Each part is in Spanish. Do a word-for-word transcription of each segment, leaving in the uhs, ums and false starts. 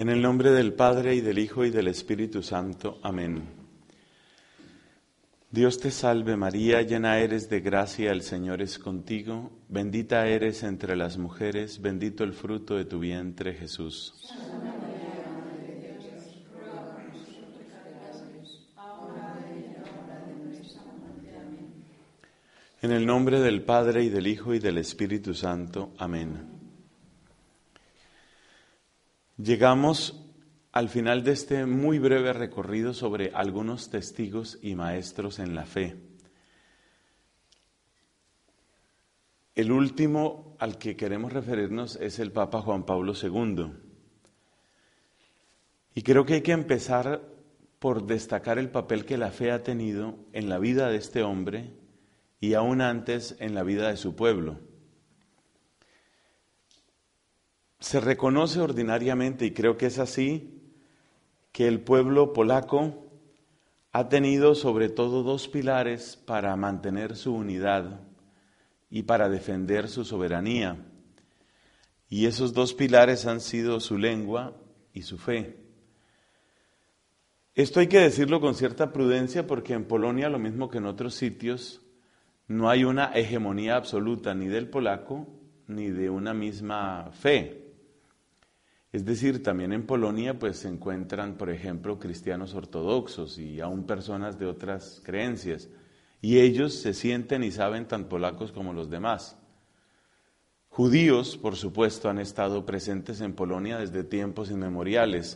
En el nombre del Padre, y del Hijo, y del Espíritu Santo. Amén. Dios te salve María, llena eres de gracia, el Señor es contigo. Bendita eres entre las mujeres, bendito el fruto de tu vientre, Jesús. Santa María, Madre de Dios, ruega por nosotros pecadores, ahora y en la hora de nuestra muerte. Amén. En el nombre del Padre, y del Hijo, y del Espíritu Santo. Amén. Llegamos al final de este muy breve recorrido sobre algunos testigos y maestros en la fe. El último al que queremos referirnos es el Papa Juan Pablo segundo. Y creo que hay que empezar por destacar el papel que la fe ha tenido en la vida de este hombre y aún antes en la vida de su pueblo. Se reconoce ordinariamente, y creo que es así, que el pueblo polaco ha tenido sobre todo dos pilares para mantener su unidad y para defender su soberanía. Y esos dos pilares han sido su lengua y su fe. Esto hay que decirlo con cierta prudencia porque en Polonia, lo mismo que en otros sitios, no hay una hegemonía absoluta ni del polaco ni de una misma fe. Es decir, también en Polonia pues se encuentran, por ejemplo, cristianos ortodoxos y aún personas de otras creencias, y ellos se sienten y saben tan polacos como los demás. Judíos, por supuesto, han estado presentes en Polonia desde tiempos inmemoriales.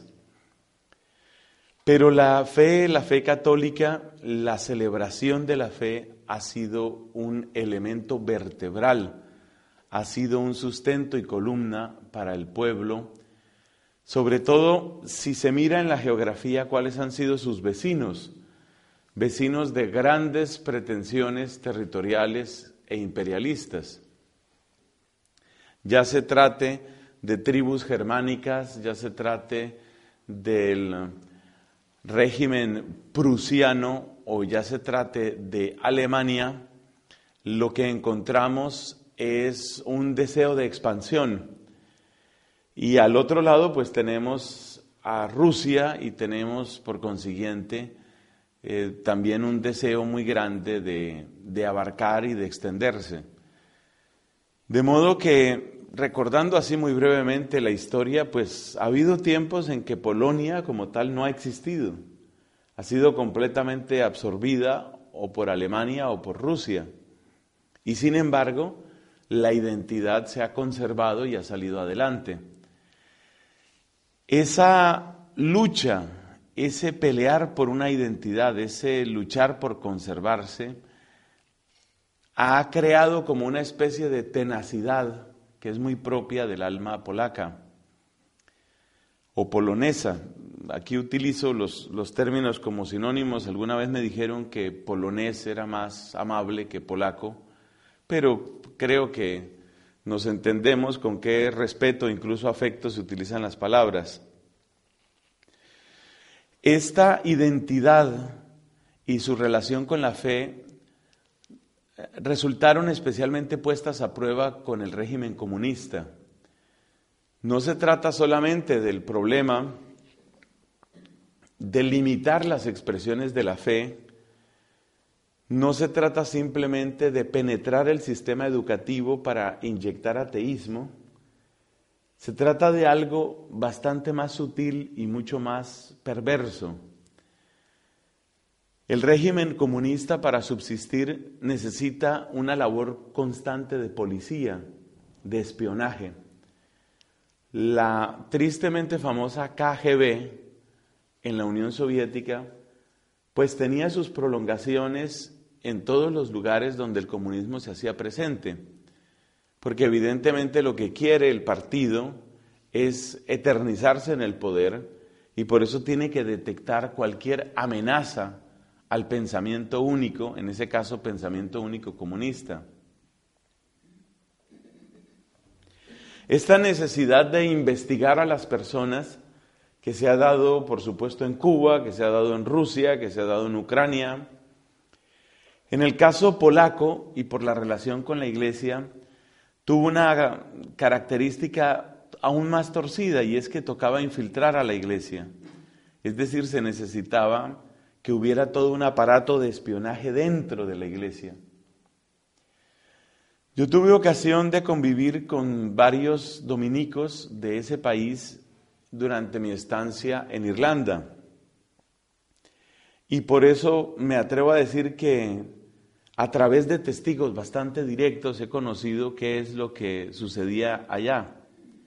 Pero la fe, la fe católica, la celebración de la fe ha sido un elemento vertebral, ha sido un sustento y columna para el pueblo. Sobre todo si se mira en la geografía cuáles han sido sus vecinos, vecinos de grandes pretensiones territoriales e imperialistas. Ya se trate de tribus germánicas, ya se trate del régimen prusiano o ya se trate de Alemania, lo que encontramos es un deseo de expansión. Y al otro lado pues tenemos a Rusia y tenemos por consiguiente eh, también un deseo muy grande de, de abarcar y de extenderse. De modo que, recordando así muy brevemente la historia, pues ha habido tiempos en que Polonia como tal no ha existido. Ha sido completamente absorbida o por Alemania o por Rusia. Y sin embargo, la identidad se ha conservado y ha salido adelante. Esa lucha, ese pelear por una identidad, ese luchar por conservarse, ha creado como una especie de tenacidad que es muy propia del alma polaca o polonesa. Aquí utilizo los, los términos como sinónimos. Alguna vez me dijeron que polonés era más amable que polaco, pero creo que nos entendemos con qué respeto, incluso afecto, se utilizan las palabras. Esta identidad y su relación con la fe resultaron especialmente puestas a prueba con el régimen comunista. No se trata solamente del problema de limitar las expresiones de la fe, no se trata simplemente de penetrar el sistema educativo para inyectar ateísmo. Se trata de algo bastante más sutil y mucho más perverso. El régimen comunista, para subsistir, necesita una labor constante de policía, de espionaje. La tristemente famosa K G B en la Unión Soviética pues tenía sus prolongaciones en todos los lugares donde el comunismo se hacía presente, porque evidentemente lo que quiere el partido es eternizarse en el poder y por eso tiene que detectar cualquier amenaza al pensamiento único, en ese caso pensamiento único comunista. Esta necesidad de investigar a las personas que se ha dado, por supuesto, en Cuba, que se ha dado en Rusia, que se ha dado en Ucrania. En el caso polaco, y por la relación con la Iglesia, tuvo una característica aún más torcida, y es que tocaba infiltrar a la iglesia. Es decir, se necesitaba que hubiera todo un aparato de espionaje dentro de la iglesia. Yo tuve ocasión de convivir con varios dominicos de ese país durante mi estancia en Irlanda. Y por eso me atrevo a decir que a través de testigos bastante directos he conocido qué es lo que sucedía allá.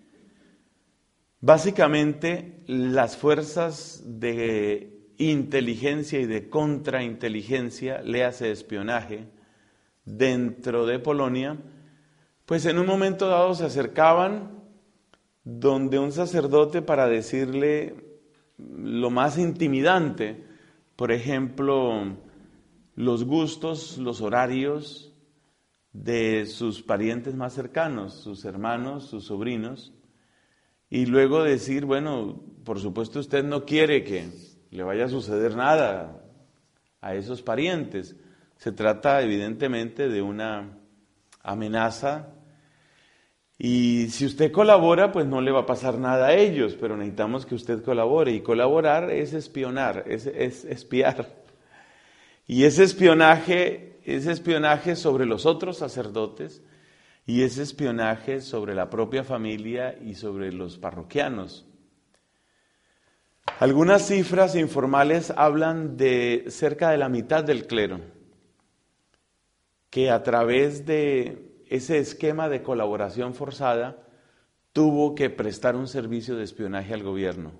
Básicamente, las fuerzas de inteligencia y de contrainteligencia, léase espionaje, dentro de Polonia, pues en un momento dado se acercaban donde un sacerdote para decirle lo más intimidante, por ejemplo, los gustos, los horarios de sus parientes más cercanos, sus hermanos, sus sobrinos, y luego decir, bueno, por supuesto usted no quiere que le vaya a suceder nada a esos parientes. Se trata evidentemente de una amenaza y si usted colabora, pues no le va a pasar nada a ellos, pero necesitamos que usted colabore, y colaborar es espionar, es, es espiar. Y ese espionaje, ese espionaje sobre los otros sacerdotes y ese espionaje sobre la propia familia y sobre los parroquianos. Algunas cifras informales hablan de cerca de la mitad del clero que a través de ese esquema de colaboración forzada tuvo que prestar un servicio de espionaje al gobierno.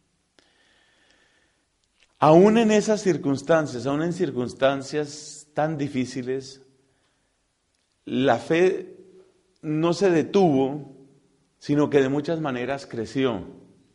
Aún en esas circunstancias, aún en circunstancias tan difíciles, la fe no se detuvo, sino que de muchas maneras creció.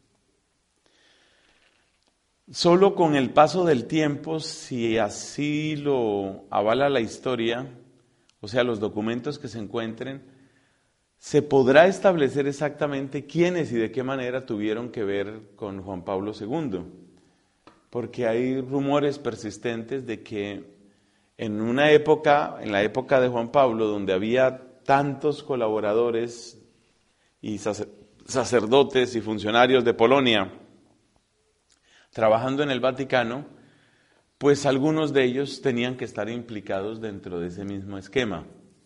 Solo con el paso del tiempo, si así lo avala la historia, o sea, los documentos que se encuentren, se podrá establecer exactamente quiénes y de qué manera tuvieron que ver con Juan Pablo segundo. Porque hay rumores persistentes de que en una época, en la época de Juan Pablo, donde había tantos colaboradores y sacerdotes y funcionarios de Polonia trabajando en el Vaticano, pues algunos de ellos tenían que estar implicados dentro de ese mismo esquema.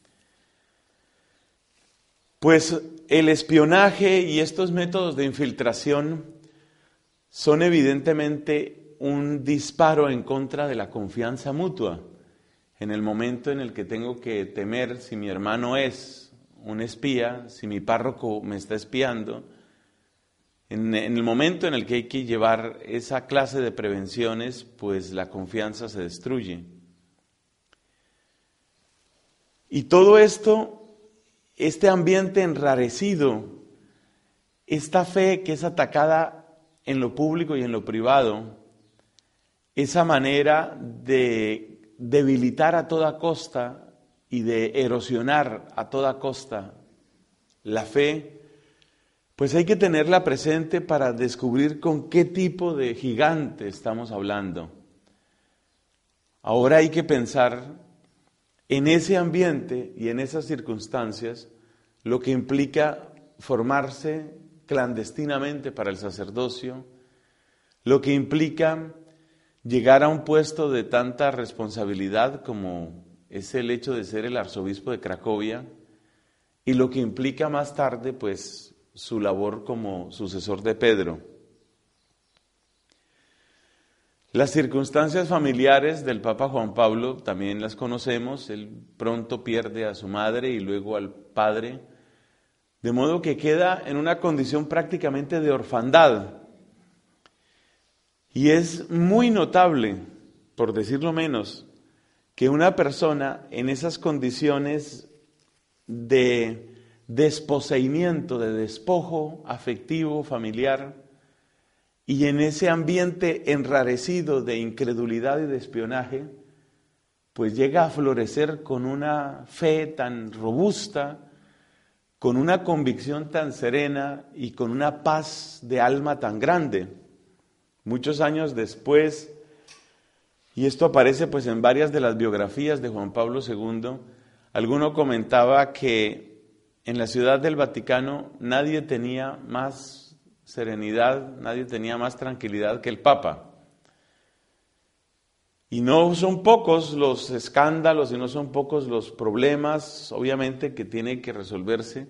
Pues el espionaje y estos métodos de infiltración son evidentemente un disparo en contra de la confianza mutua. En el momento en el que tengo que temer si mi hermano es un espía, si mi párroco me está espiando, en, en el momento en el que hay que llevar esa clase de prevenciones, pues la confianza se destruye. Y todo esto, este ambiente enrarecido, esta fe que es atacada en lo público y en lo privado, esa manera de debilitar a toda costa y de erosionar a toda costa la fe, pues hay que tenerla presente para descubrir con qué tipo de gigante estamos hablando. Ahora hay que pensar en ese ambiente y en esas circunstancias lo que implica formarse clandestinamente para el sacerdocio, lo que implica llegar a un puesto de tanta responsabilidad como es el hecho de ser el arzobispo de Cracovia, y lo que implica más tarde pues su labor como sucesor de Pedro. Las circunstancias familiares del Papa Juan Pablo también las conocemos. Él pronto pierde a su madre y luego al padre, de modo que queda en una condición prácticamente de orfandad. Y es muy notable, por decirlo menos, que una persona en esas condiciones de desposeimiento, de despojo afectivo, familiar, y en ese ambiente enrarecido de incredulidad y de espionaje, pues llega a florecer con una fe tan robusta, con una convicción tan serena y con una paz de alma tan grande. Muchos años después, y esto aparece pues en varias de las biografías de Juan Pablo segundo, alguno comentaba que en la Ciudad del Vaticano nadie tenía más serenidad, nadie tenía más tranquilidad que el Papa. Y no son pocos los escándalos y no son pocos los problemas, obviamente, que tienen que resolverse.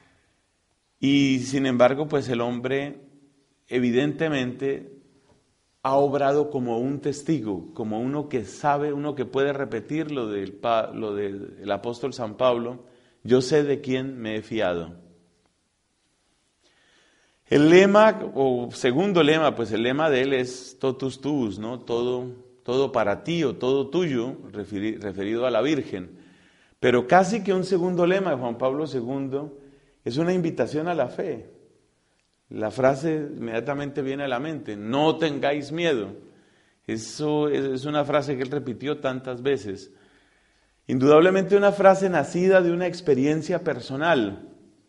Y sin embargo, pues el hombre evidentemente ha obrado como un testigo, como uno que sabe, uno que puede repetir lo del, lo del apóstol San Pablo: yo sé de quién me he fiado. El lema, o segundo lema, pues el lema de él es totus tuus, ¿no? Todo todo para ti o todo tuyo, referido a la Virgen. Pero casi que un segundo lema de Juan Pablo segundo es una invitación a la fe. La frase inmediatamente viene a la mente: no tengáis miedo. Eso es una frase que él repitió tantas veces. Indudablemente una frase nacida de una experiencia personal.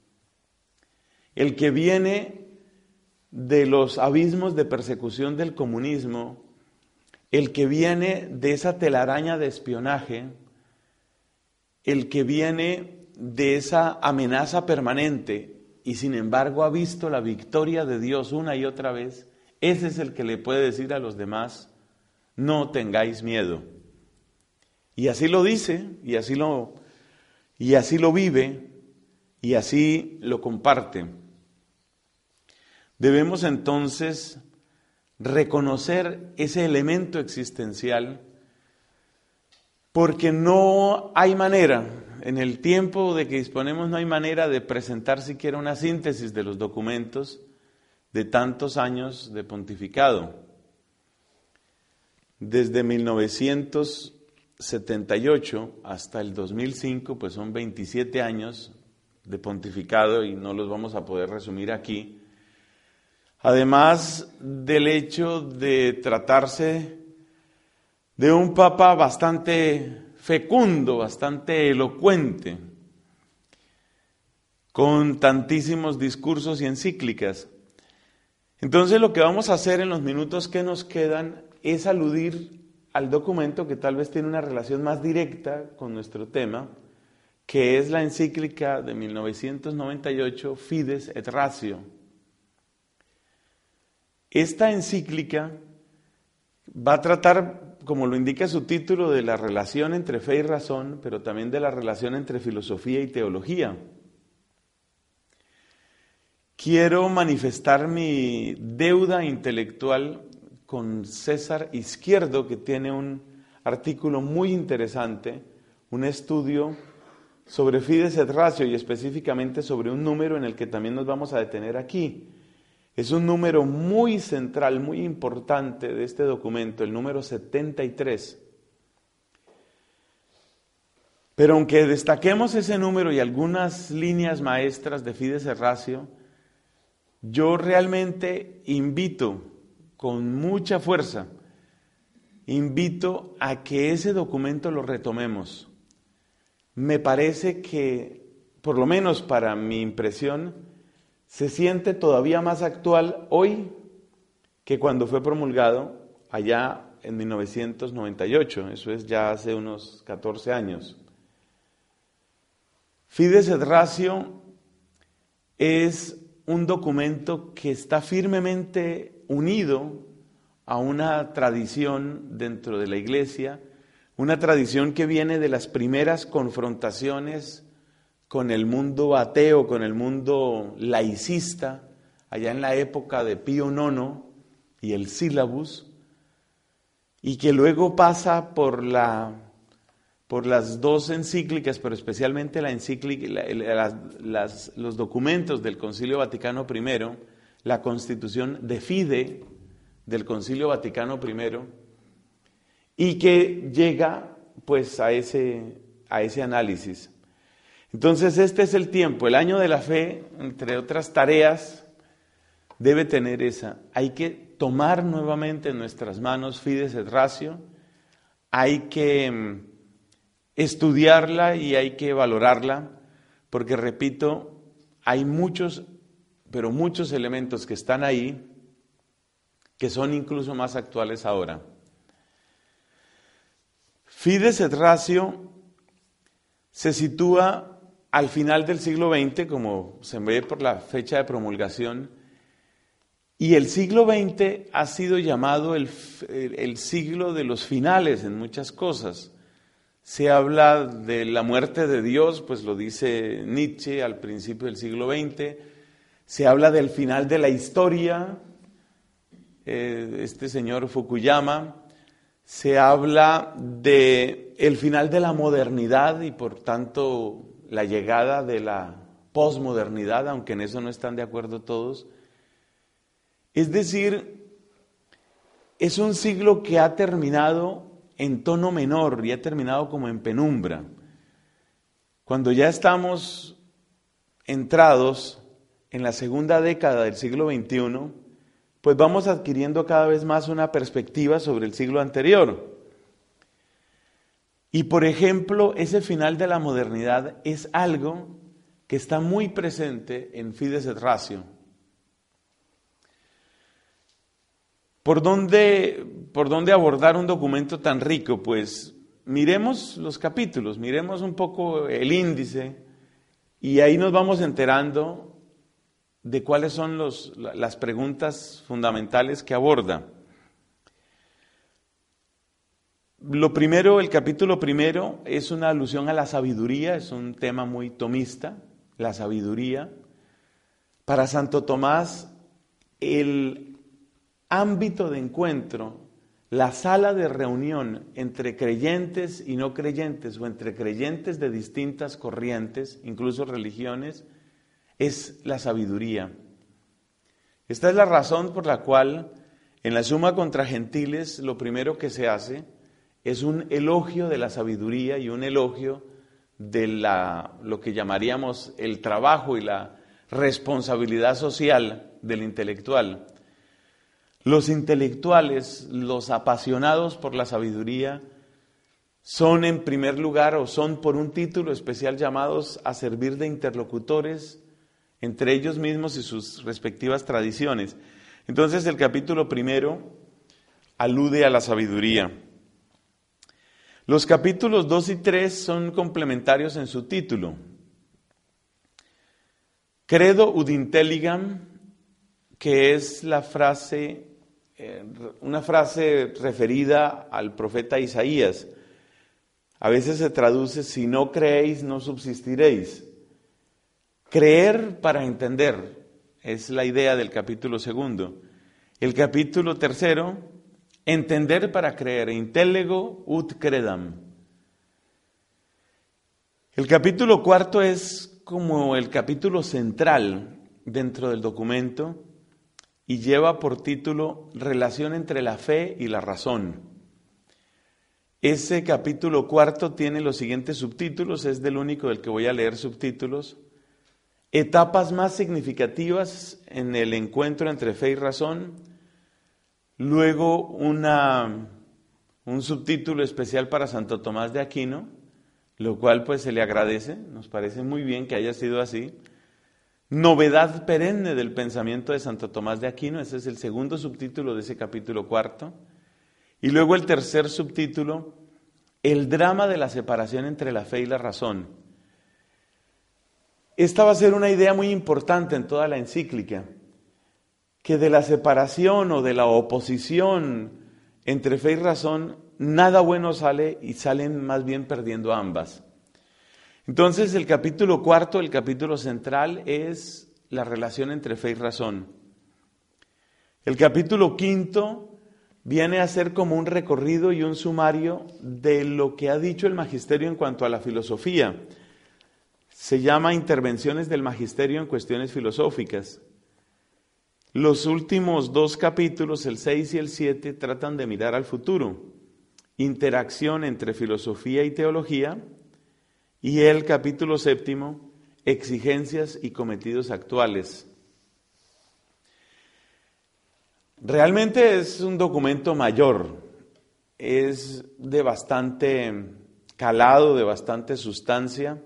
El que viene de los abismos de persecución del comunismo, el que viene de esa telaraña de espionaje, el que viene de esa amenaza permanente y sin embargo ha visto la victoria de Dios una y otra vez, ese es el que le puede decir a los demás: no tengáis miedo. Y así lo dice, y así lo, y así lo vive, y así lo comparte. Debemos entonces reconocer ese elemento existencial, porque no hay manera, en el tiempo de que disponemos no hay manera de presentar siquiera una síntesis de los documentos de tantos años de pontificado. Desde mil novecientos setenta y ocho hasta el dos mil cinco, pues son veintisiete años de pontificado y no los vamos a poder resumir aquí. Además del hecho de tratarse de un papa bastante fecundo, bastante elocuente, con tantísimos discursos y encíclicas. Entonces lo que vamos a hacer en los minutos que nos quedan es aludir al documento que tal vez tiene una relación más directa con nuestro tema, que es la encíclica de mil novecientos noventa y ocho, Fides et Ratio. Esta encíclica va a tratar, como lo indica su título, de la relación entre fe y razón, pero también de la relación entre filosofía y teología. Quiero manifestar mi deuda intelectual con César Izquierdo, que tiene un artículo muy interesante, un estudio sobre Fides et Ratio y específicamente sobre un número en el que también nos vamos a detener aquí. Es un número muy central, muy importante de este documento, el número setenta y tres. Pero aunque destaquemos ese número y algunas líneas maestras de Fides et Ratio, yo realmente invito con mucha fuerza, invito a que ese documento lo retomemos. Me parece que, por lo menos para mi impresión, se siente todavía más actual hoy que cuando fue promulgado allá en mil novecientos noventa y ocho, eso es ya hace unos catorce años. Fides et Ratio es un documento que está firmemente unido a una tradición dentro de la Iglesia, una tradición que viene de las primeras confrontaciones con el mundo ateo, con el mundo laicista, allá en la época de Pío nono y el Sílabus, y que luego pasa por, la, por las dos encíclicas, pero especialmente la encíclica, la, la, las, los documentos del Concilio Vaticano primero, la Constitución de Fide del Concilio Vaticano primero, y que llega pues a ese, a ese análisis. Entonces este es el tiempo, el año de la fe, entre otras tareas, debe tener esa. Hay que tomar nuevamente en nuestras manos Fides et Ratio, hay que estudiarla y hay que valorarla, porque repito, hay muchos, pero muchos elementos que están ahí, que son incluso más actuales ahora. Fides et Ratio se sitúa al final del siglo veinte, como se ve por la fecha de promulgación, y el siglo veinte ha sido llamado el, el siglo de los finales en muchas cosas. Se habla de la muerte de Dios, pues lo dice Nietzsche al principio del siglo veinte. Se habla del final de la historia, eh, este señor Fukuyama. Se habla de el final de la modernidad y por tanto la llegada de la posmodernidad, aunque en eso no están de acuerdo todos. Es decir, es un siglo que ha terminado en tono menor y ha terminado como en penumbra. Cuando ya estamos entrados en la segunda década del siglo veintiuno, pues vamos adquiriendo cada vez más una perspectiva sobre el siglo anterior. Y por ejemplo, ese final de la modernidad es algo que está muy presente en Fides et Ratio. ¿Por dónde, por dónde abordar un documento tan rico? Pues miremos los capítulos, miremos un poco el índice y ahí nos vamos enterando de cuáles son los, las preguntas fundamentales que aborda. Lo primero, el capítulo primero es una alusión a la sabiduría, es un tema muy tomista, la sabiduría. Para Santo Tomás, el ámbito de encuentro, la sala de reunión entre creyentes y no creyentes o entre creyentes de distintas corrientes, incluso religiones, es la sabiduría. Esta es la razón por la cual en la Suma contra Gentiles lo primero que se hace es un elogio de la sabiduría y un elogio de la, lo que llamaríamos el trabajo y la responsabilidad social del intelectual. Los intelectuales, los apasionados por la sabiduría, son en primer lugar o son por un título especial llamados a servir de interlocutores entre ellos mismos y sus respectivas tradiciones. Entonces el capítulo primero alude a la sabiduría. Los capítulos dos y tres son complementarios en su título. Credo ud intelligam, que es la frase, eh, una frase referida al profeta Isaías. A veces se traduce, si no creéis, no subsistiréis. Creer para entender, es la idea del capítulo segundo. El capítulo tercero, entender para creer, intellego ut credam. El capítulo cuarto es como el capítulo central dentro del documento y lleva por título Relación entre la fe y la razón. Ese capítulo cuarto tiene los siguientes subtítulos, es del único del que voy a leer subtítulos. Etapas más significativas en el encuentro entre fe y razón. Luego una, un subtítulo especial para Santo Tomás de Aquino, lo cual pues se le agradece, nos parece muy bien que haya sido así. Novedad perenne del pensamiento de Santo Tomás de Aquino, ese es el segundo subtítulo de ese capítulo cuarto. Y luego el tercer subtítulo, el drama de la separación entre la fe y la razón. Esta va a ser una idea muy importante en toda la encíclica, que de la separación o de la oposición entre fe y razón, nada bueno sale y salen más bien perdiendo ambas. Entonces el capítulo cuarto, el capítulo central, es la relación entre fe y razón. El capítulo quinto viene a ser como un recorrido y un sumario de lo que ha dicho el magisterio en cuanto a la filosofía. Se llama Intervenciones del Magisterio en Cuestiones Filosóficas. Los últimos dos capítulos, el seis y el siete, tratan de mirar al futuro. Interacción entre filosofía y teología. Y el capítulo séptimo, Exigencias y cometidos actuales. Realmente es un documento mayor, es de bastante calado, de bastante sustancia.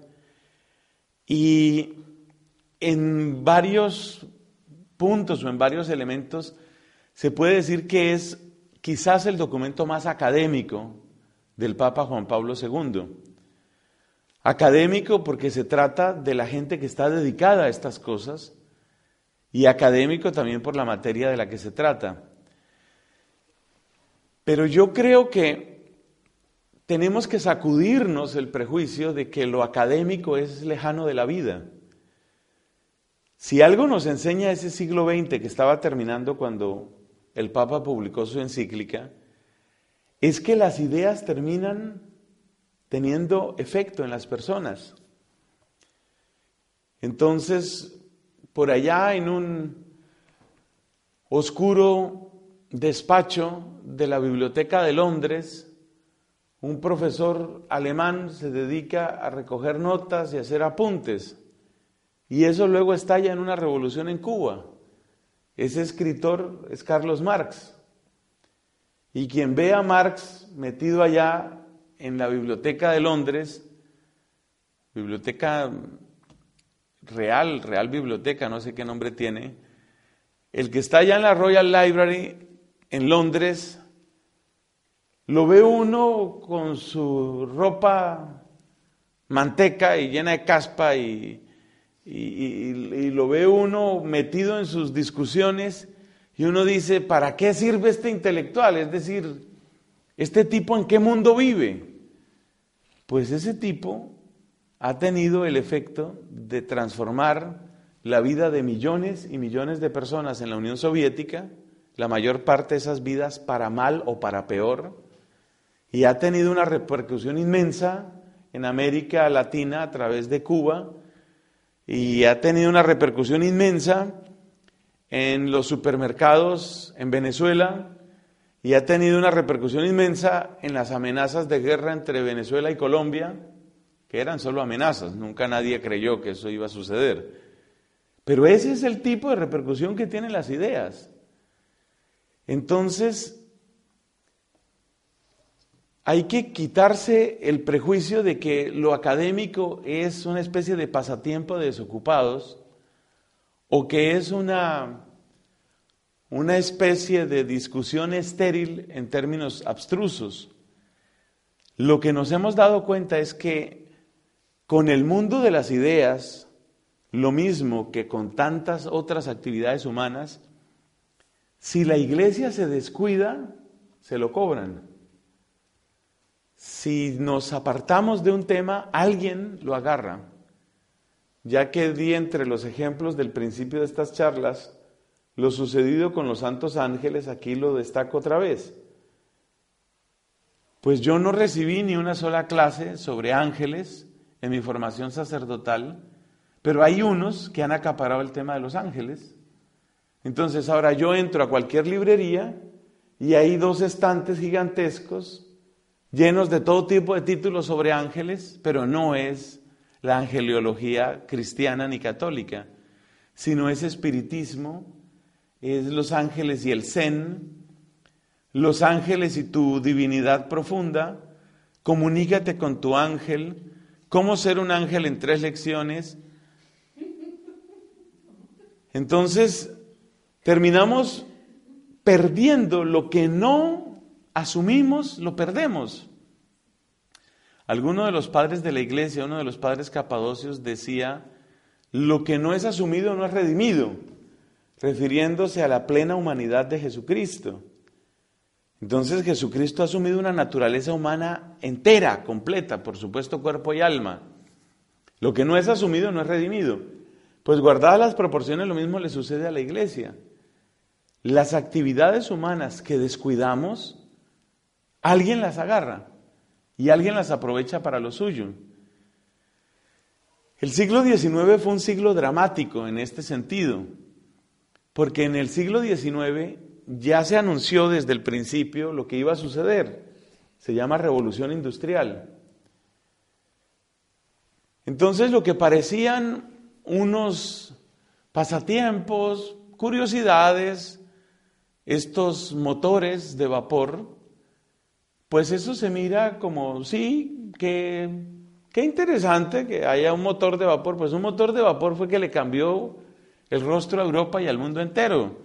Y en varios puntos o en varios elementos se puede decir que es quizás el documento más académico del Papa Juan Pablo segundo. Académico porque se trata de la gente que está dedicada a estas cosas, y académico también por la materia de la que se trata. Pero yo creo que tenemos que sacudirnos el prejuicio de que lo académico es lejano de la vida. Si algo nos enseña ese siglo veinte que estaba terminando cuando el Papa publicó su encíclica, es que las ideas terminan teniendo efecto en las personas. Entonces, por allá en un oscuro despacho de la Biblioteca de Londres, un profesor alemán se dedica a recoger notas y hacer apuntes, y eso luego estalla en una revolución en Cuba. Ese escritor es Carlos Marx, y quien ve a Marx metido allá en la Biblioteca de Londres, biblioteca real, real biblioteca, no sé qué nombre tiene, el que está allá en la Royal Library en Londres, lo ve uno con su ropa manteca y llena de caspa y, y, y, y lo ve uno metido en sus discusiones y uno dice, ¿para qué sirve este intelectual? Es decir, ¿este tipo en qué mundo vive? Pues ese tipo ha tenido el efecto de transformar la vida de millones y millones de personas en la Unión Soviética, la mayor parte de esas vidas para mal o para peor, y ha tenido una repercusión inmensa en América Latina a través de Cuba, y ha tenido una repercusión inmensa en los supermercados en Venezuela, y ha tenido una repercusión inmensa en las amenazas de guerra entre Venezuela y Colombia, que eran solo amenazas, nunca nadie creyó que eso iba a suceder. Pero ese es el tipo de repercusión que tienen las ideas. Entonces, hay que quitarse el prejuicio de que lo académico es una especie de pasatiempo de desocupados, o que es una, una especie de discusión estéril en términos abstrusos. Lo que nos hemos dado cuenta es que con el mundo de las ideas, lo mismo que con tantas otras actividades humanas, si la iglesia se descuida, se lo cobran. Si nos apartamos de un tema, alguien lo agarra. Ya que di entre los ejemplos del principio de estas charlas, lo sucedido con los santos ángeles, aquí lo destaco otra vez. Pues yo no recibí ni una sola clase sobre ángeles en mi formación sacerdotal, pero hay unos que han acaparado el tema de los ángeles. Entonces ahora yo entro a cualquier librería y hay dos estantes gigantescos llenos de todo tipo de títulos sobre ángeles, pero no es la angeliología cristiana ni católica, sino es espiritismo, es los ángeles y el zen, los ángeles y tu divinidad profunda, comunícate con tu ángel, cómo ser un ángel en tres lecciones. Entonces, terminamos perdiendo lo que no asumimos, lo perdemos. Alguno de los padres de la iglesia, uno de los padres capadocios decía, lo que no es asumido no es redimido, refiriéndose a la plena humanidad de Jesucristo. Entonces Jesucristo ha asumido una naturaleza humana entera, completa, por supuesto cuerpo y alma. Lo que no es asumido no es redimido. Pues guardadas las proporciones, lo mismo le sucede a la iglesia. Las actividades humanas que descuidamos, alguien las agarra y alguien las aprovecha para lo suyo. El siglo diecinueve fue un siglo dramático en este sentido, porque en el siglo diecinueve ya se anunció desde el principio lo que iba a suceder. Se llama revolución industrial. Entonces lo que parecían unos pasatiempos, curiosidades, estos motores de vapor, pues eso se mira como, sí, que, qué interesante que haya un motor de vapor. Pues un motor de vapor fue que le cambió el rostro a Europa y al mundo entero.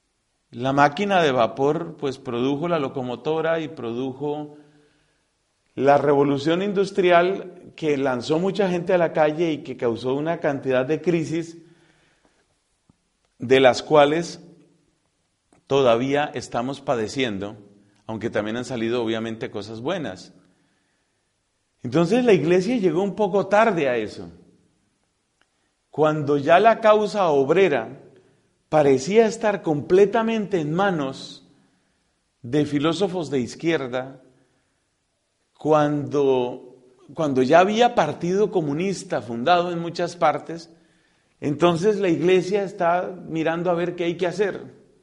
La máquina de vapor pues produjo la locomotora y produjo La revolución industrial que lanzó mucha gente a la calle y que causó una cantidad de crisis de las cuales todavía estamos padeciendo, aunque también han salido obviamente cosas buenas. Entonces la iglesia llegó un poco tarde a eso. Cuando ya la causa obrera parecía estar completamente en manos de filósofos de izquierda, cuando, cuando ya había partido comunista fundado en muchas partes, entonces la iglesia está mirando a ver qué hay que hacer.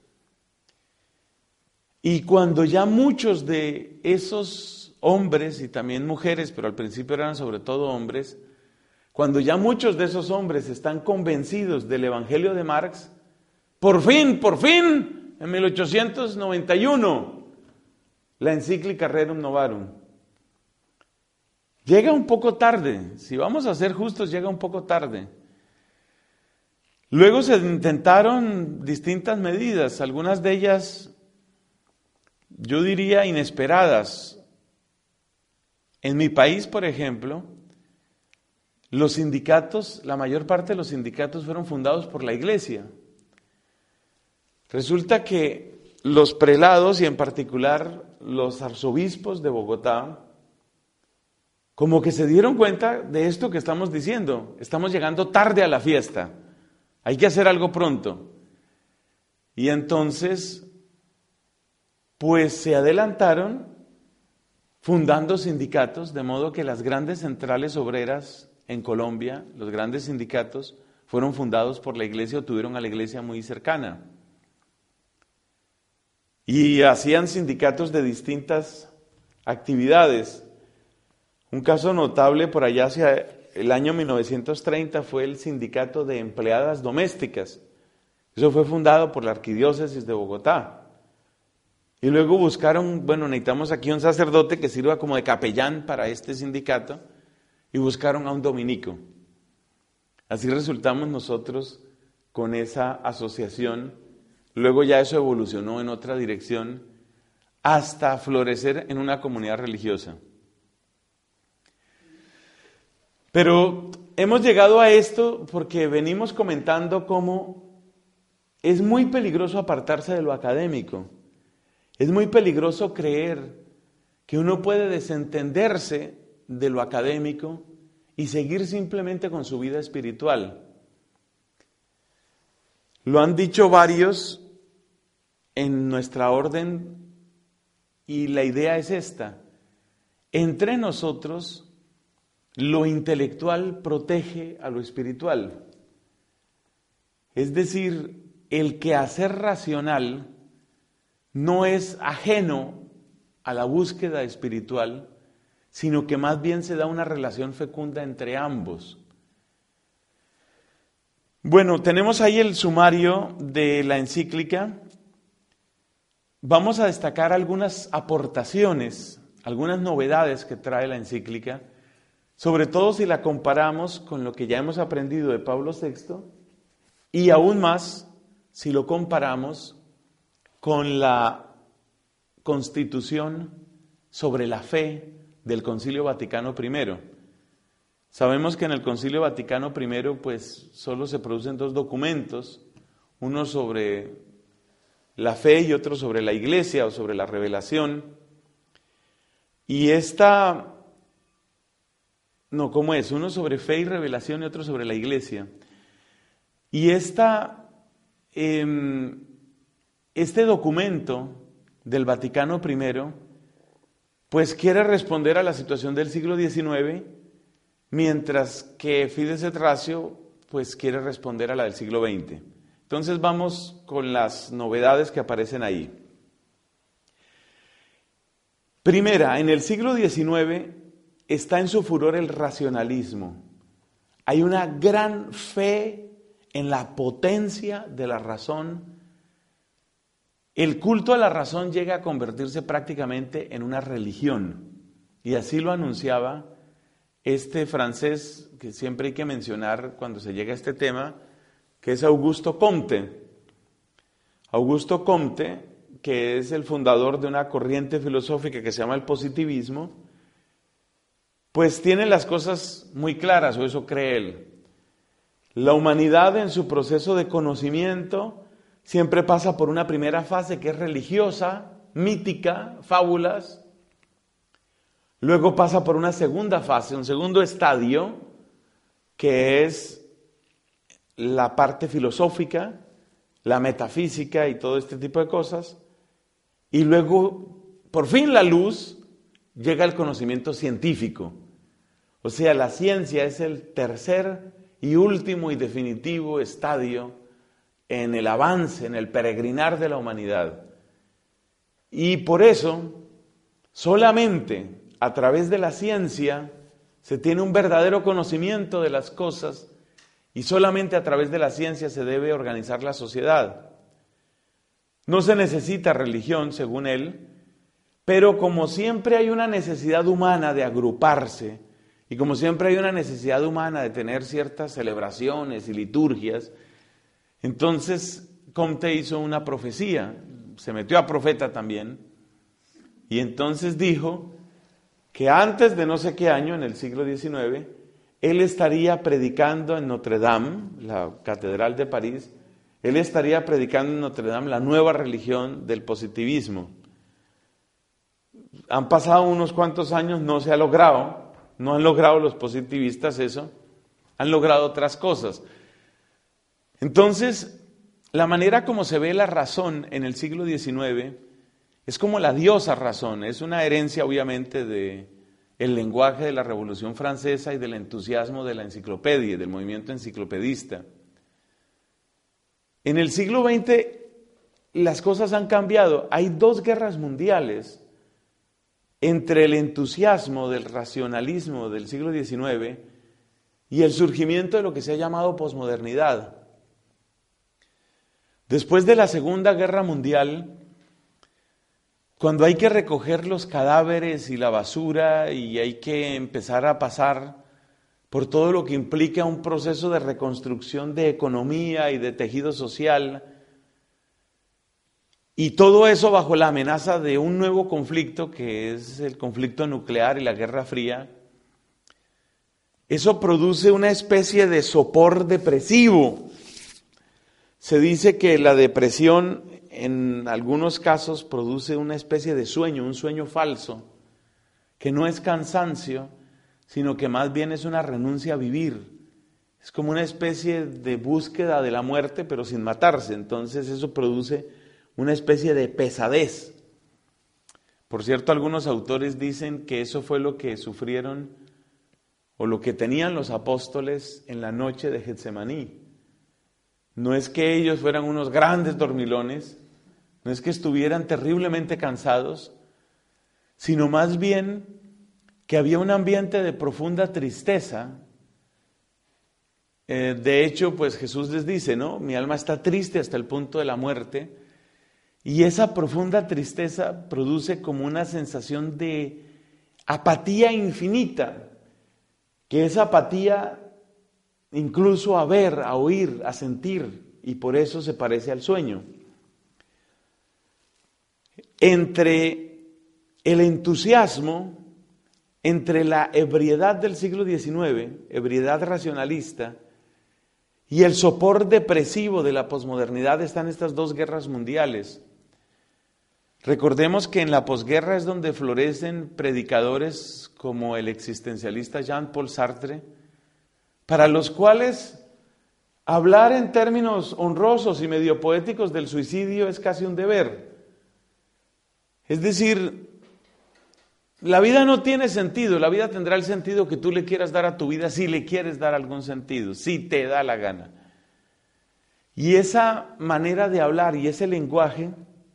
Y cuando ya muchos de esos hombres y también mujeres, pero al principio eran sobre todo hombres, cuando ya muchos de esos hombres están convencidos del Evangelio de Marx, por fin, por fin, en mil ochocientos noventa y uno, la encíclica Rerum Novarum. Llega un poco tarde, si vamos a ser justos, llega un poco tarde. Luego se intentaron distintas medidas, algunas de ellas, yo diría, inesperadas. En mi país, por ejemplo, los sindicatos, la mayor parte de los sindicatos fueron fundados por la iglesia. Resulta que los prelados y en particular los arzobispos de Bogotá, como que se dieron cuenta de esto que estamos diciendo, estamos llegando tarde a la fiesta, hay que hacer algo pronto. Y entonces, pues se adelantaron fundando sindicatos, de modo que las grandes centrales obreras en Colombia, los grandes sindicatos, fueron fundados por la iglesia o tuvieron a la iglesia muy cercana. Y hacían sindicatos de distintas actividades. Un caso notable por allá hacia el año mil novecientos treinta fue el sindicato de empleadas domésticas. Eso fue fundado por la arquidiócesis de Bogotá. Y luego buscaron, bueno, necesitamos aquí un sacerdote que sirva como de capellán para este sindicato, y buscaron a un dominico. Así resultamos nosotros con esa asociación. Luego ya eso evolucionó en otra dirección hasta florecer en una comunidad religiosa. Pero hemos llegado a esto porque venimos comentando cómo es muy peligroso apartarse de lo académico. Es muy peligroso creer que uno puede desentenderse de lo académico y seguir simplemente con su vida espiritual. Lo han dicho varios en nuestra orden y la idea es esta: entre nosotros lo intelectual protege a lo espiritual. Es decir, el quehacer racional no es ajeno a la búsqueda espiritual, sino que más bien se da una relación fecunda entre ambos. Bueno, tenemos ahí el sumario de la encíclica. Vamos a destacar algunas aportaciones, algunas novedades que trae la encíclica, sobre todo si la comparamos con lo que ya hemos aprendido de Pablo sexto y aún más si lo comparamos con la Constitución sobre la fe del Concilio Vaticano primero. Sabemos que en el Concilio Vaticano primero pues solo se producen dos documentos, uno sobre la fe y otro sobre la iglesia o sobre la revelación. Y esta, no, ¿cómo es? Uno sobre fe y revelación y otro sobre la iglesia. Y esta, eh, este documento del Vaticano primero pues quiere responder a la situación del siglo diecinueve, mientras que Fides et Ratio pues quiere responder a la del siglo veinte. Entonces vamos con las novedades que aparecen ahí. Primera, en el siglo diecinueve está en su furor el racionalismo. Hay una gran fe en la potencia de la razón. El culto a la razón llega a convertirse prácticamente en una religión. Y así lo anunciaba este francés, que siempre hay que mencionar cuando se llega a este tema, que es Augusto Comte. Augusto Comte, que es el fundador de una corriente filosófica que se llama el positivismo, pues tiene las cosas muy claras, o eso cree él. La humanidad en su proceso de conocimiento siempre pasa por una primera fase que es religiosa, mítica, fábulas. Luego pasa por una segunda fase, un segundo estadio, que es la parte filosófica, la metafísica y todo este tipo de cosas. Y luego, por fin la luz, llega el conocimiento científico. O sea, la ciencia es el tercer y último y definitivo estadio en el avance, en el peregrinar de la humanidad. Y por eso, solamente a través de la ciencia se tiene un verdadero conocimiento de las cosas y solamente a través de la ciencia se debe organizar la sociedad. No se necesita religión, según él, pero como siempre hay una necesidad humana de agruparse y como siempre hay una necesidad humana de tener ciertas celebraciones y liturgias, entonces Comte hizo una profecía, se metió a profeta también, y entonces dijo que antes de no sé qué año, en el siglo diecinueve, él estaría predicando en Notre Dame, la catedral de París, él estaría predicando en Notre Dame la nueva religión del positivismo. Han pasado unos cuantos años, no se ha logrado, no han logrado los positivistas eso, han logrado otras cosas. Entonces, la manera como se ve la razón en el siglo diecinueve es como la diosa razón, es una herencia obviamente de el lenguaje de la Revolución Francesa y del entusiasmo de la enciclopedia, del movimiento enciclopedista. En el siglo veinte las cosas han cambiado, hay dos guerras mundiales entre el entusiasmo del racionalismo del siglo diecinueve y el surgimiento de lo que se ha llamado posmodernidad. Después de la Segunda Guerra Mundial, cuando hay que recoger los cadáveres y la basura y hay que empezar a pasar por todo lo que implica un proceso de reconstrucción de economía y de tejido social, y todo eso bajo la amenaza de un nuevo conflicto que es el conflicto nuclear y la Guerra Fría, eso produce una especie de sopor depresivo. Se dice que la depresión en algunos casos produce una especie de sueño, un sueño falso, que no es cansancio, sino que más bien es una renuncia a vivir. Es como una especie de búsqueda de la muerte, pero sin matarse. Entonces eso produce una especie de pesadez. Por cierto, algunos autores dicen que eso fue lo que sufrieron o lo que tenían los apóstoles en la noche de Getsemaní. No es que ellos fueran unos grandes dormilones, no es que estuvieran terriblemente cansados, sino más bien que había un ambiente de profunda tristeza. Eh, de hecho, pues Jesús les dice, ¿no? Mi alma está triste hasta el punto de la muerte. Y esa profunda tristeza produce como una sensación de apatía infinita, que esa apatía incluso a ver, a oír, a sentir, y por eso se parece al sueño. Entre el entusiasmo, entre la ebriedad del siglo diecinueve, ebriedad racionalista, y el sopor depresivo de la posmodernidad están estas dos guerras mundiales. Recordemos que en la posguerra es donde florecen predicadores como el existencialista Jean-Paul Sartre, para los cuales hablar en términos honrosos y medio poéticos del suicidio es casi un deber. Es decir, la vida no tiene sentido, la vida tendrá el sentido que tú le quieras dar a tu vida si le quieres dar algún sentido, si te da la gana. Y esa manera de hablar y ese lenguaje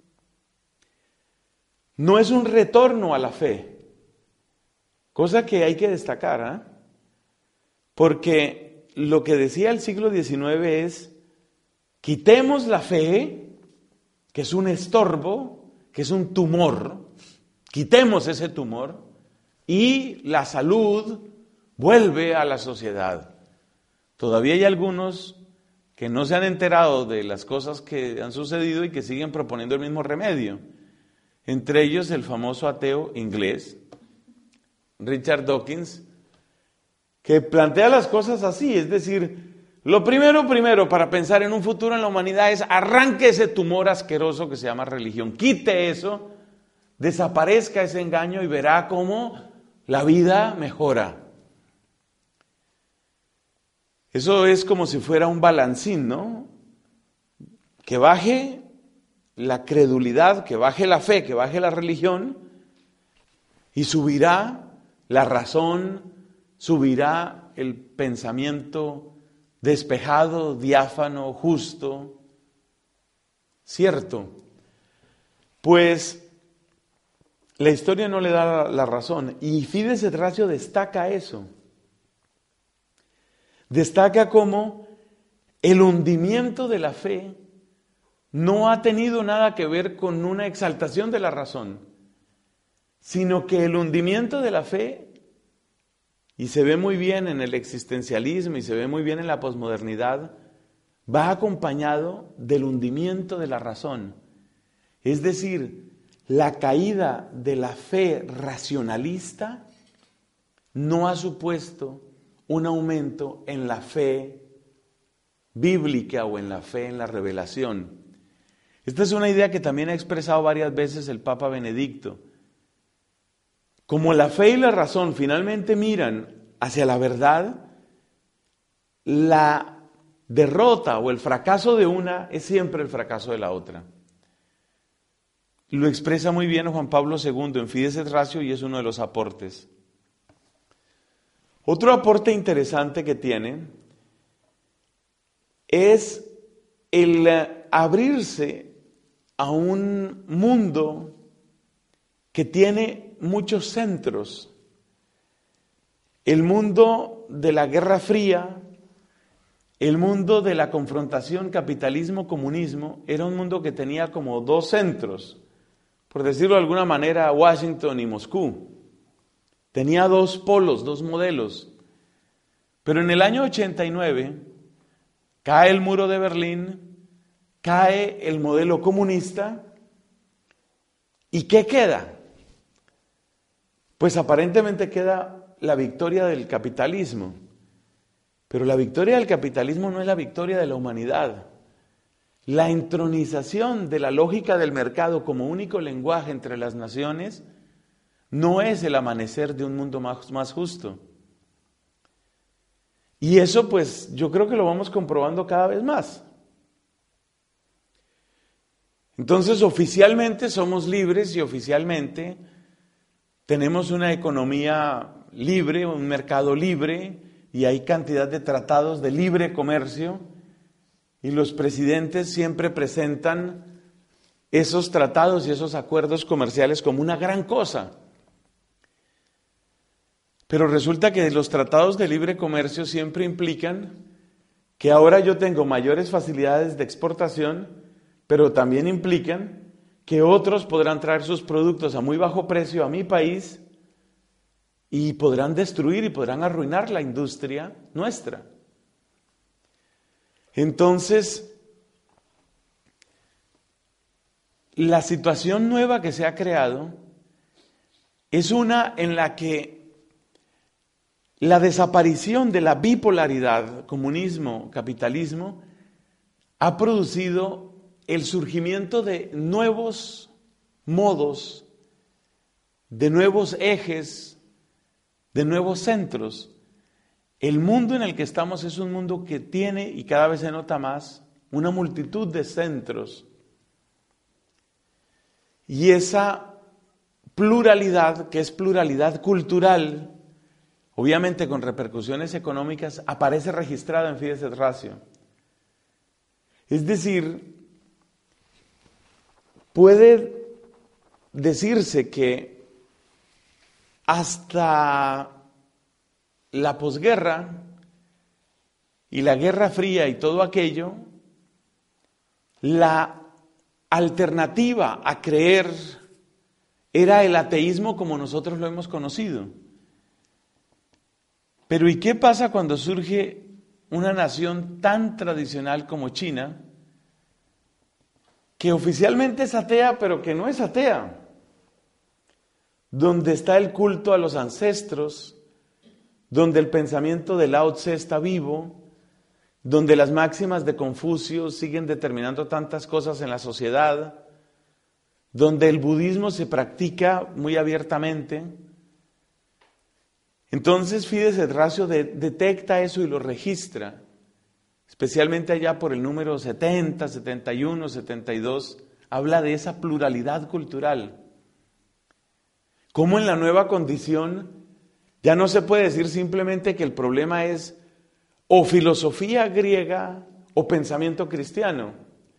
no es un retorno a la fe, cosa que hay que destacar, ¿eh? Porque lo que decía el siglo diecinueve es, quitemos la fe, que es un estorbo, que es un tumor, quitemos ese tumor y la salud vuelve a la sociedad. Todavía hay algunos que no se han enterado de las cosas que han sucedido y que siguen proponiendo el mismo remedio. Entre ellos el famoso ateo inglés, Richard Dawkins, que plantea las cosas así, es decir, lo primero, primero, para pensar en un futuro en la humanidad es arranque ese tumor asqueroso que se llama religión, quite eso, desaparezca ese engaño y verá cómo la vida mejora. Eso es como si fuera un balancín, ¿no? Que baje la credulidad, que baje la fe, que baje la religión y subirá la razón, subirá el pensamiento despejado, diáfano, justo, cierto. Pues la historia no le da la razón y Fides et Ratio destaca eso. Destaca cómo el hundimiento de la fe no ha tenido nada que ver con una exaltación de la razón, sino que el hundimiento de la fe, y se ve muy bien en el existencialismo y se ve muy bien en la posmodernidad, va acompañado del hundimiento de la razón. Es decir, la caída de la fe racionalista no ha supuesto un aumento en la fe bíblica o en la fe en la revelación. Esta es una idea que también ha expresado varias veces el Papa Benedicto. Como la fe y la razón finalmente miran hacia la verdad, la derrota o el fracaso de una es siempre el fracaso de la otra. Lo expresa muy bien Juan Pablo segundo en Fides et Ratio y es uno de los aportes. Otro aporte interesante que tiene es el abrirse a un mundo que tiene muchos centros. El mundo de la Guerra Fría, el mundo de la confrontación capitalismo-comunismo, era un mundo que tenía como dos centros, por decirlo de alguna manera, Washington y Moscú. Tenía dos polos, dos modelos. Pero en el año ochenta y nueve cae el muro de Berlín, cae el modelo comunista, ¿y qué queda? Pues aparentemente queda la victoria del capitalismo. Pero la victoria del capitalismo no es la victoria de la humanidad. La entronización de la lógica del mercado como único lenguaje entre las naciones no es el amanecer de un mundo más, más justo. Y eso pues yo creo que lo vamos comprobando cada vez más. Entonces oficialmente somos libres y oficialmente tenemos una economía libre, un mercado libre y hay cantidad de tratados de libre comercio y los presidentes siempre presentan esos tratados y esos acuerdos comerciales como una gran cosa. Pero resulta que los tratados de libre comercio siempre implican que ahora yo tengo mayores facilidades de exportación, pero también implican que otros podrán traer sus productos a muy bajo precio a mi país y podrán destruir y podrán arruinar la industria nuestra. Entonces, la situación nueva que se ha creado es una en la que la desaparición de la bipolaridad, comunismo, capitalismo, ha producido el surgimiento de nuevos modos, de nuevos ejes, de nuevos centros. El mundo en el que estamos es un mundo que tiene, y cada vez se nota más, una multitud de centros. Y esa pluralidad, que es pluralidad cultural, obviamente con repercusiones económicas, aparece registrada en Fides et Ratio. Es decir, puede decirse que hasta la posguerra y la Guerra Fría y todo aquello, la alternativa a creer era el ateísmo como nosotros lo hemos conocido. Pero ¿y qué pasa cuando surge una nación tan tradicional como China, que oficialmente es atea, pero que no es atea? Donde está el culto a los ancestros, donde el pensamiento de Lao Tse está vivo, donde las máximas de Confucio siguen determinando tantas cosas en la sociedad, donde el budismo se practica muy abiertamente. Entonces Fides et Ratio de, detecta eso y lo registra, especialmente allá por el número setenta, setenta y uno, setenta y dos, habla de esa pluralidad cultural. Cómo en la nueva condición ya no se puede decir simplemente que el problema es o filosofía griega o pensamiento cristiano.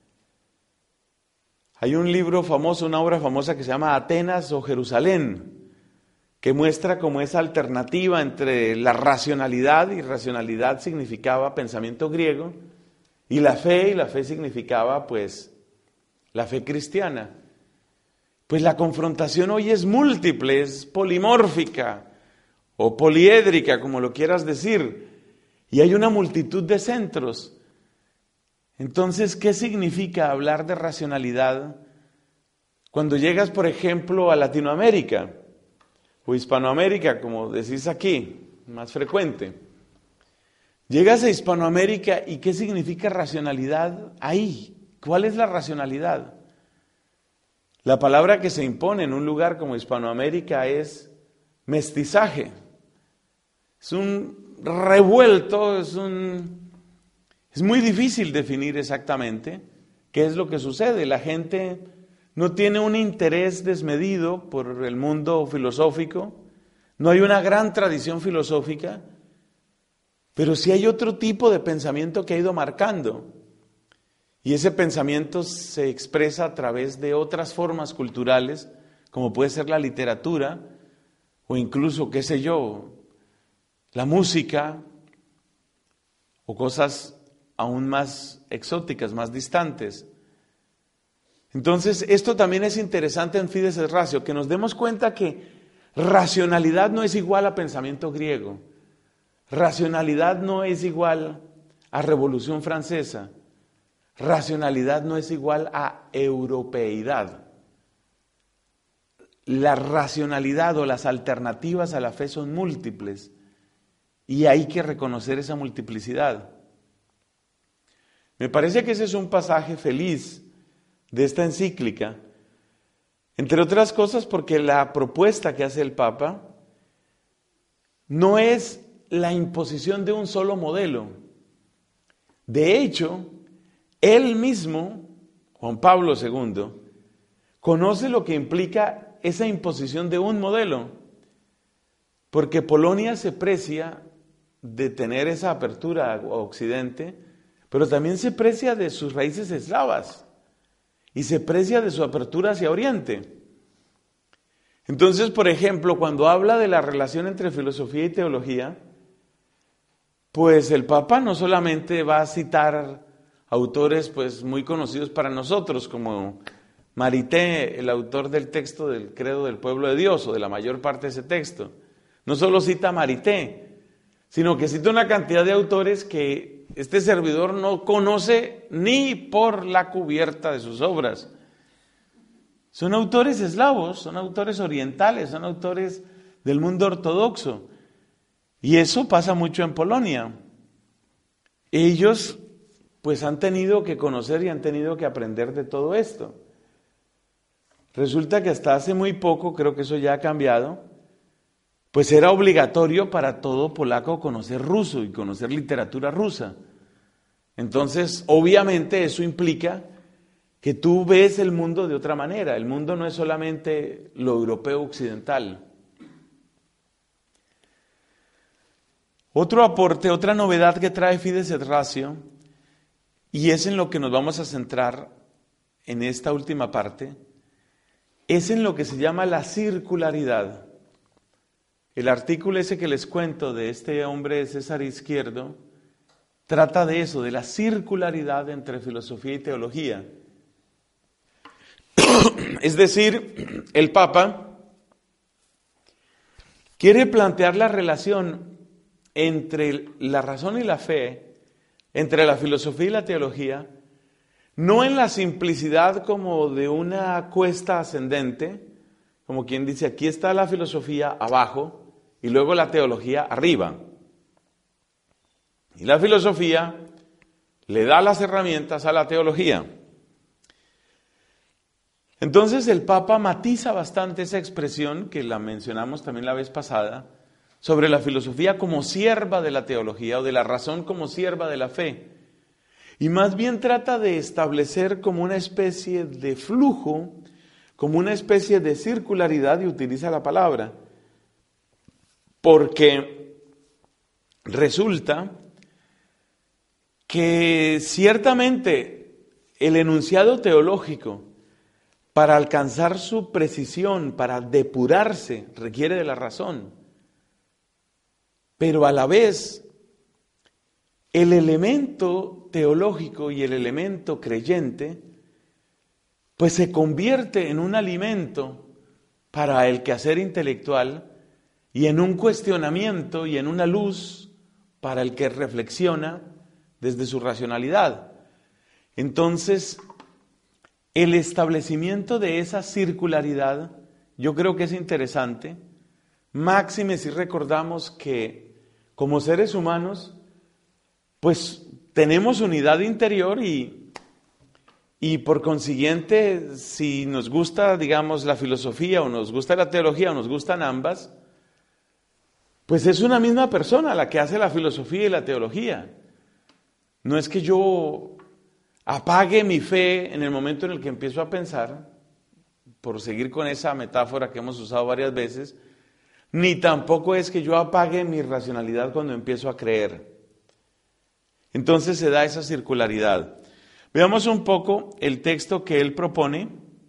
Hay un libro famoso, una obra famosa que se llama Atenas o Jerusalén, que muestra como esa alternativa entre la racionalidad, y racionalidad significaba pensamiento griego, y la fe, y la fe significaba pues la fe cristiana. Pues la confrontación hoy es múltiple, es polimórfica o poliédrica, como lo quieras decir, y hay una multitud de centros. Entonces, ¿qué significa hablar de racionalidad cuando llegas, por ejemplo, a Latinoamérica o Hispanoamérica, como decís aquí, más frecuente? Llegas a Hispanoamérica y ¿qué significa racionalidad ahí? ¿Cuál es la racionalidad? La palabra que se impone en un lugar como Hispanoamérica es mestizaje. Es un revuelto, es un... es muy difícil definir exactamente qué es lo que sucede. La gente no tiene un interés desmedido por el mundo filosófico, no hay una gran tradición filosófica, pero sí hay otro tipo de pensamiento que ha ido marcando. Y ese pensamiento se expresa a través de otras formas culturales, como puede ser la literatura, o incluso, qué sé yo, la música, o cosas aún más exóticas, más distantes. Entonces, esto también es interesante en Fides et Ratio, que nos demos cuenta que racionalidad no es igual a pensamiento griego, racionalidad no es igual a Revolución Francesa, racionalidad no es igual a europeidad. La racionalidad o las alternativas a la fe son múltiples y hay que reconocer esa multiplicidad. Me parece que ese es un pasaje feliz de esta encíclica, entre otras cosas porque la propuesta que hace el Papa no es la imposición de un solo modelo. De hecho, él mismo, Juan Pablo segundo, conoce lo que implica esa imposición de un modelo, porque Polonia se precia de tener esa apertura a Occidente, pero también se precia de sus raíces eslavas y se precia de su apertura hacia Oriente. Entonces, por ejemplo, cuando habla de la relación entre filosofía y teología, pues el Papa no solamente va a citar autores pues muy conocidos para nosotros, como Marité, el autor del texto del Credo del Pueblo de Dios, o de la mayor parte de ese texto. No solo cita a Marité, sino que cita una cantidad de autores que este servidor no conoce ni por la cubierta de sus obras. Son autores eslavos, son autores orientales, son autores del mundo ortodoxo. Y eso pasa mucho en Polonia. Ellos pues han tenido que conocer y han tenido que aprender de todo esto. Resulta que hasta hace muy poco, creo que eso ya ha cambiado, pues era obligatorio para todo polaco conocer ruso y conocer literatura rusa. Entonces, obviamente eso implica que tú ves el mundo de otra manera. El mundo no es solamente lo europeo occidental. Otro aporte, otra novedad que trae Fides et Ratio, y es en lo que nos vamos a centrar en esta última parte, es en lo que se llama la circularidad. El artículo ese que les cuento de este hombre César Izquierdo trata de eso, de la circularidad entre filosofía y teología. Es decir, el Papa quiere plantear la relación entre la razón y la fe, entre la filosofía y la teología, no en la simplicidad como de una cuesta ascendente, como quien dice, aquí está la filosofía abajo y luego la teología arriba. Y la filosofía le da las herramientas a la teología. Entonces el Papa matiza bastante esa expresión, que la mencionamos también la vez pasada, sobre la filosofía como sierva de la teología o de la razón como sierva de la fe. Y más bien trata de establecer como una especie de flujo, como una especie de circularidad, y utiliza la palabra, porque resulta que ciertamente el enunciado teológico, para alcanzar su precisión, para depurarse, requiere de la razón. Pero a la vez, el elemento teológico y el elemento creyente, pues se convierte en un alimento para el quehacer intelectual y en un cuestionamiento y en una luz para el que reflexiona desde su racionalidad. Entonces, el establecimiento de esa circularidad, yo creo que es interesante, máxime si recordamos que como seres humanos, pues tenemos unidad interior y, y por consiguiente, si nos gusta, digamos, la filosofía o nos gusta la teología o nos gustan ambas, pues es una misma persona la que hace la filosofía y la teología. No es que yo apague mi fe en el momento en el que empiezo a pensar, por seguir con esa metáfora que hemos usado varias veces, ni tampoco es que yo apague mi racionalidad cuando empiezo a creer. Entonces se da esa circularidad. Veamos un poco el texto que él propone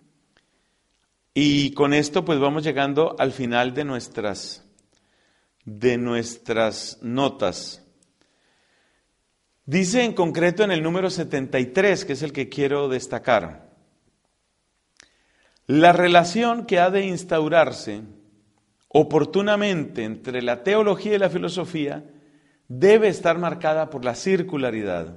y con esto pues vamos llegando al final de nuestras, de nuestras notas. Dice en concreto en el número setenta y tres, que es el que quiero destacar, la relación que ha de instaurarse oportunamente entre la teología y la filosofía debe estar marcada por la circularidad.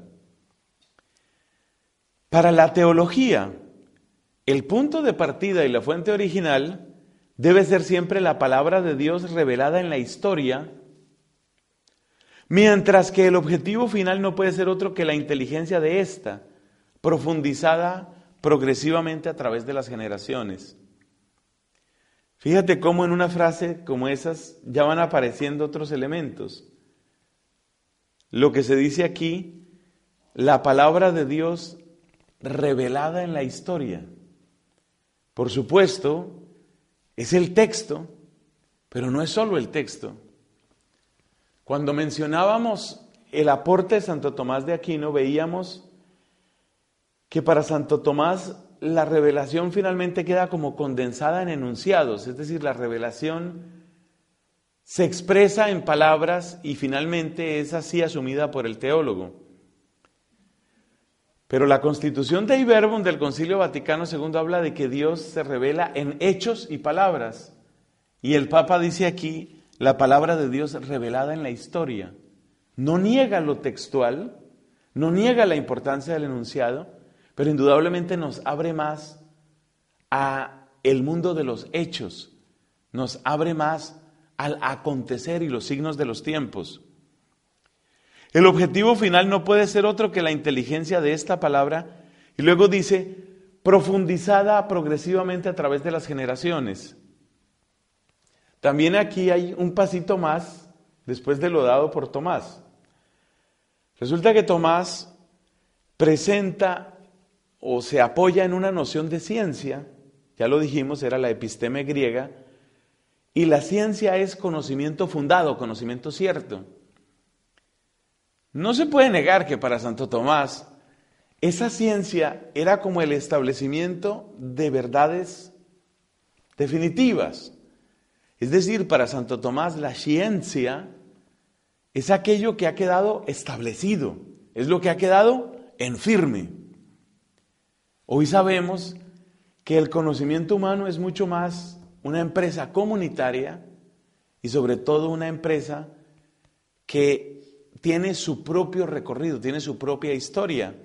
Para la teología, el punto de partida y la fuente original debe ser siempre la palabra de Dios revelada en la historia, mientras que el objetivo final no puede ser otro que la inteligencia de ésta, profundizada progresivamente a través de las generaciones. Fíjate cómo en una frase como esas ya van apareciendo otros elementos. Lo que se dice aquí, la palabra de Dios revelada en la historia. Por supuesto, es el texto, pero no es solo el texto. Cuando mencionábamos el aporte de Santo Tomás de Aquino, veíamos que para Santo Tomás la revelación finalmente queda como condensada en enunciados, es decir, la revelación se expresa en palabras y finalmente es así asumida por el teólogo. Pero la Constitución Dei Verbum del Concilio Vaticano segundo habla de que Dios se revela en hechos y palabras. Y el Papa dice aquí, la palabra de Dios revelada en la historia. No niega lo textual, no niega la importancia del enunciado, pero indudablemente nos abre más a el mundo de los hechos, nos abre más al acontecer y los signos de los tiempos. El objetivo final no puede ser otro que la inteligencia de esta palabra, y luego dice, profundizada progresivamente a través de las generaciones. También aquí hay un pasito más después de lo dado por Tomás. Resulta que Tomás presenta o se apoya en una noción de ciencia, ya lo dijimos, era la episteme griega, y la ciencia es conocimiento fundado, conocimiento cierto. No se puede negar que para Santo Tomás esa ciencia era como el establecimiento de verdades definitivas. Es decir, para Santo Tomás la ciencia es aquello que ha quedado establecido, es lo que ha quedado en firme. Hoy sabemos que el conocimiento humano es mucho más una empresa comunitaria y sobre todo una empresa que tiene su propio recorrido, tiene su propia historia.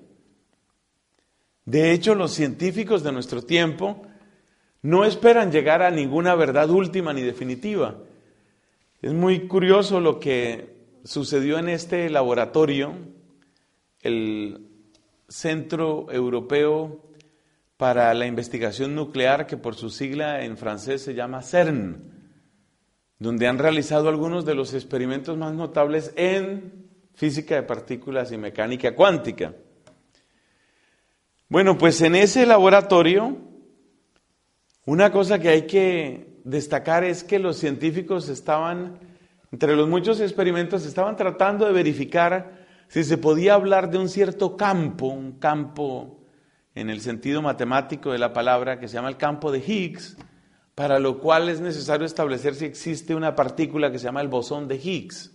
De hecho, los científicos de nuestro tiempo no esperan llegar a ninguna verdad última ni definitiva. Es muy curioso lo que sucedió en este laboratorio, el Centro Europeo para la Investigación Nuclear, que por su sigla en francés se llama CERN, donde han realizado algunos de los experimentos más notables en física de partículas y mecánica cuántica. Bueno, pues en ese laboratorio, una cosa que hay que destacar es que los científicos estaban, entre los muchos experimentos, estaban tratando de verificar si se podía hablar de un cierto campo, un campo en el sentido matemático de la palabra, que se llama el campo de Higgs, para lo cual es necesario establecer si existe una partícula que se llama el bosón de Higgs.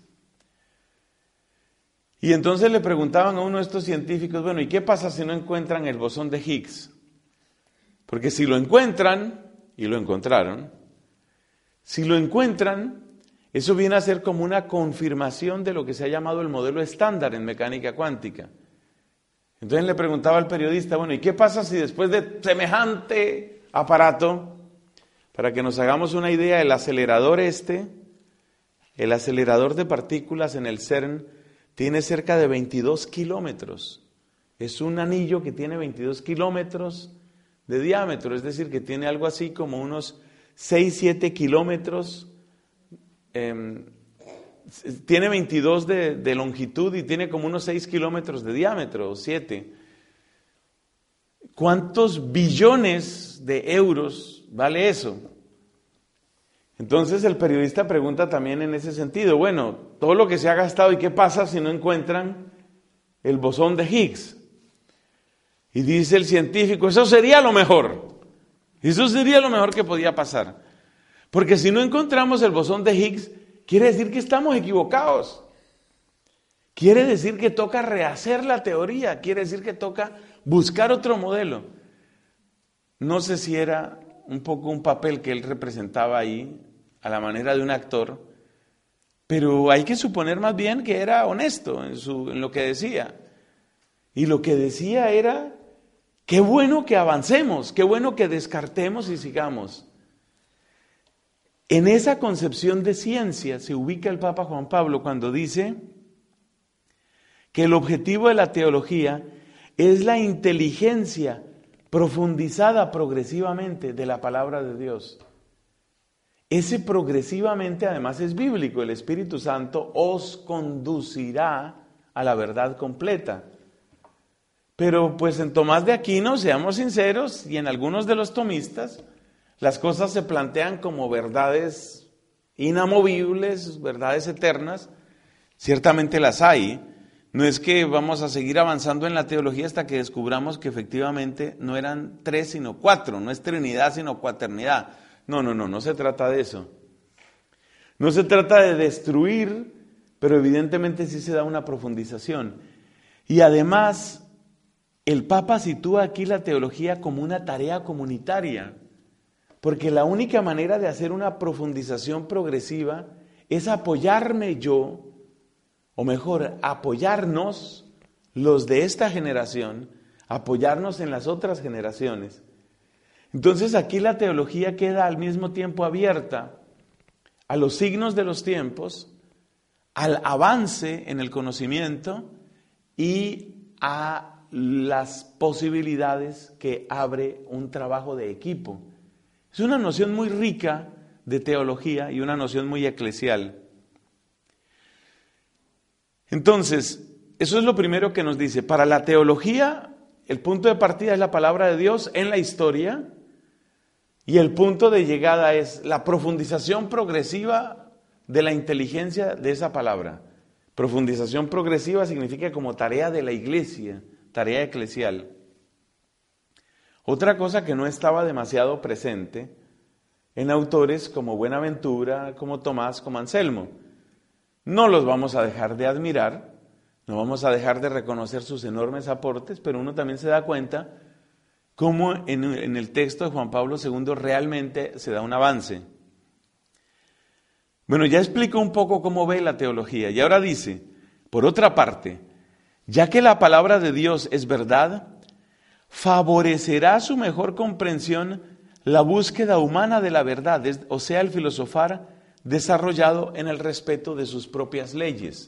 Y entonces le preguntaban a uno de estos científicos, bueno, ¿y qué pasa si no encuentran el bosón de Higgs? Porque si lo encuentran, y lo encontraron, si lo encuentran, eso viene a ser como una confirmación de lo que se ha llamado el modelo estándar en mecánica cuántica. Entonces le preguntaba al periodista, bueno, ¿y qué pasa si después de semejante aparato, para que nos hagamos una idea, el acelerador este, el acelerador de partículas en el CERN, tiene cerca de veintidós kilómetros. Es un anillo que tiene veintidós kilómetros de diámetro, es decir, que tiene algo así como unos seis, siete kilómetros, eh, tiene veintidós de, de longitud y tiene como unos seis kilómetros de diámetro, o siete. ¿Cuántos billones de euros vale eso? Entonces el periodista pregunta también en ese sentido, bueno, todo lo que se ha gastado, ¿y qué pasa si no encuentran el bosón de Higgs? Y dice el científico, eso sería lo mejor, eso sería lo mejor que podía pasar, porque si no encontramos el bosón de Higgs, quiere decir que estamos equivocados, quiere decir que toca rehacer la teoría, quiere decir que toca buscar otro modelo. No sé si era un poco un papel que él representaba ahí, a la manera de un actor, pero hay que suponer más bien que era honesto en, su, en lo que decía. Y lo que decía era, qué bueno que avancemos, qué bueno que descartemos y sigamos. En esa concepción de ciencia se ubica el Papa Juan Pablo cuando dice que el objetivo de la teología es la inteligencia profundizada progresivamente de la palabra de Dios. Ese progresivamente además es bíblico, el Espíritu Santo os conducirá a la verdad completa. Pero pues en Tomás de Aquino, seamos sinceros, y en algunos de los tomistas, las cosas se plantean como verdades inamovibles, verdades eternas. Ciertamente las hay. No es que vamos a seguir avanzando en la teología hasta que descubramos que efectivamente no eran tres sino cuatro, no es Trinidad sino cuaternidad. No, no, no, no se trata de eso. No se trata de destruir, pero evidentemente sí se da una profundización. Y además, el Papa sitúa aquí la teología como una tarea comunitaria, porque la única manera de hacer una profundización progresiva es apoyarme yo, o mejor, apoyarnos los de esta generación, apoyarnos en las otras generaciones. Entonces aquí la teología queda al mismo tiempo abierta a los signos de los tiempos, al avance en el conocimiento y a las posibilidades que abre un trabajo de equipo. Es una noción muy rica de teología y una noción muy eclesial. Entonces, eso es lo primero que nos dice. Para la teología, el punto de partida es la palabra de Dios en la historia y el punto de llegada es la profundización progresiva de la inteligencia de esa palabra. Profundización progresiva significa como tarea de la iglesia, tarea eclesial. Otra cosa que no estaba demasiado presente en autores como Buenaventura, como Tomás, como Anselmo. No los vamos a dejar de admirar, no vamos a dejar de reconocer sus enormes aportes, pero uno también se da cuenta cómo en, en el texto de Juan Pablo segundo realmente se da un avance. Bueno, ya explico un poco cómo ve la teología y ahora dice, por otra parte, ya que la palabra de Dios es verdad, favorecerá su mejor comprensión la búsqueda humana de la verdad, o sea, el filosofar desarrollado en el respeto de sus propias leyes.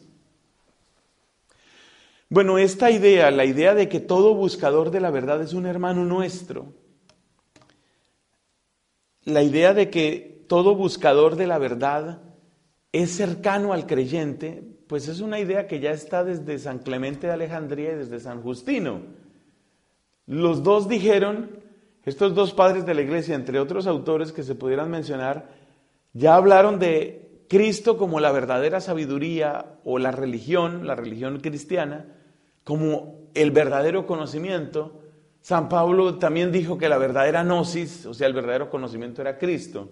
Bueno, esta idea, la idea de que todo buscador de la verdad es un hermano nuestro, la idea de que todo buscador de la verdad es cercano al creyente, pues es una idea que ya está desde San Clemente de Alejandría y desde San Justino. Los dos dijeron, estos dos padres de la iglesia, entre otros autores que se pudieran mencionar, ya hablaron de Cristo como la verdadera sabiduría o la religión, la religión cristiana, como el verdadero conocimiento. San Pablo también dijo que la verdadera gnosis, o sea, el verdadero conocimiento era Cristo.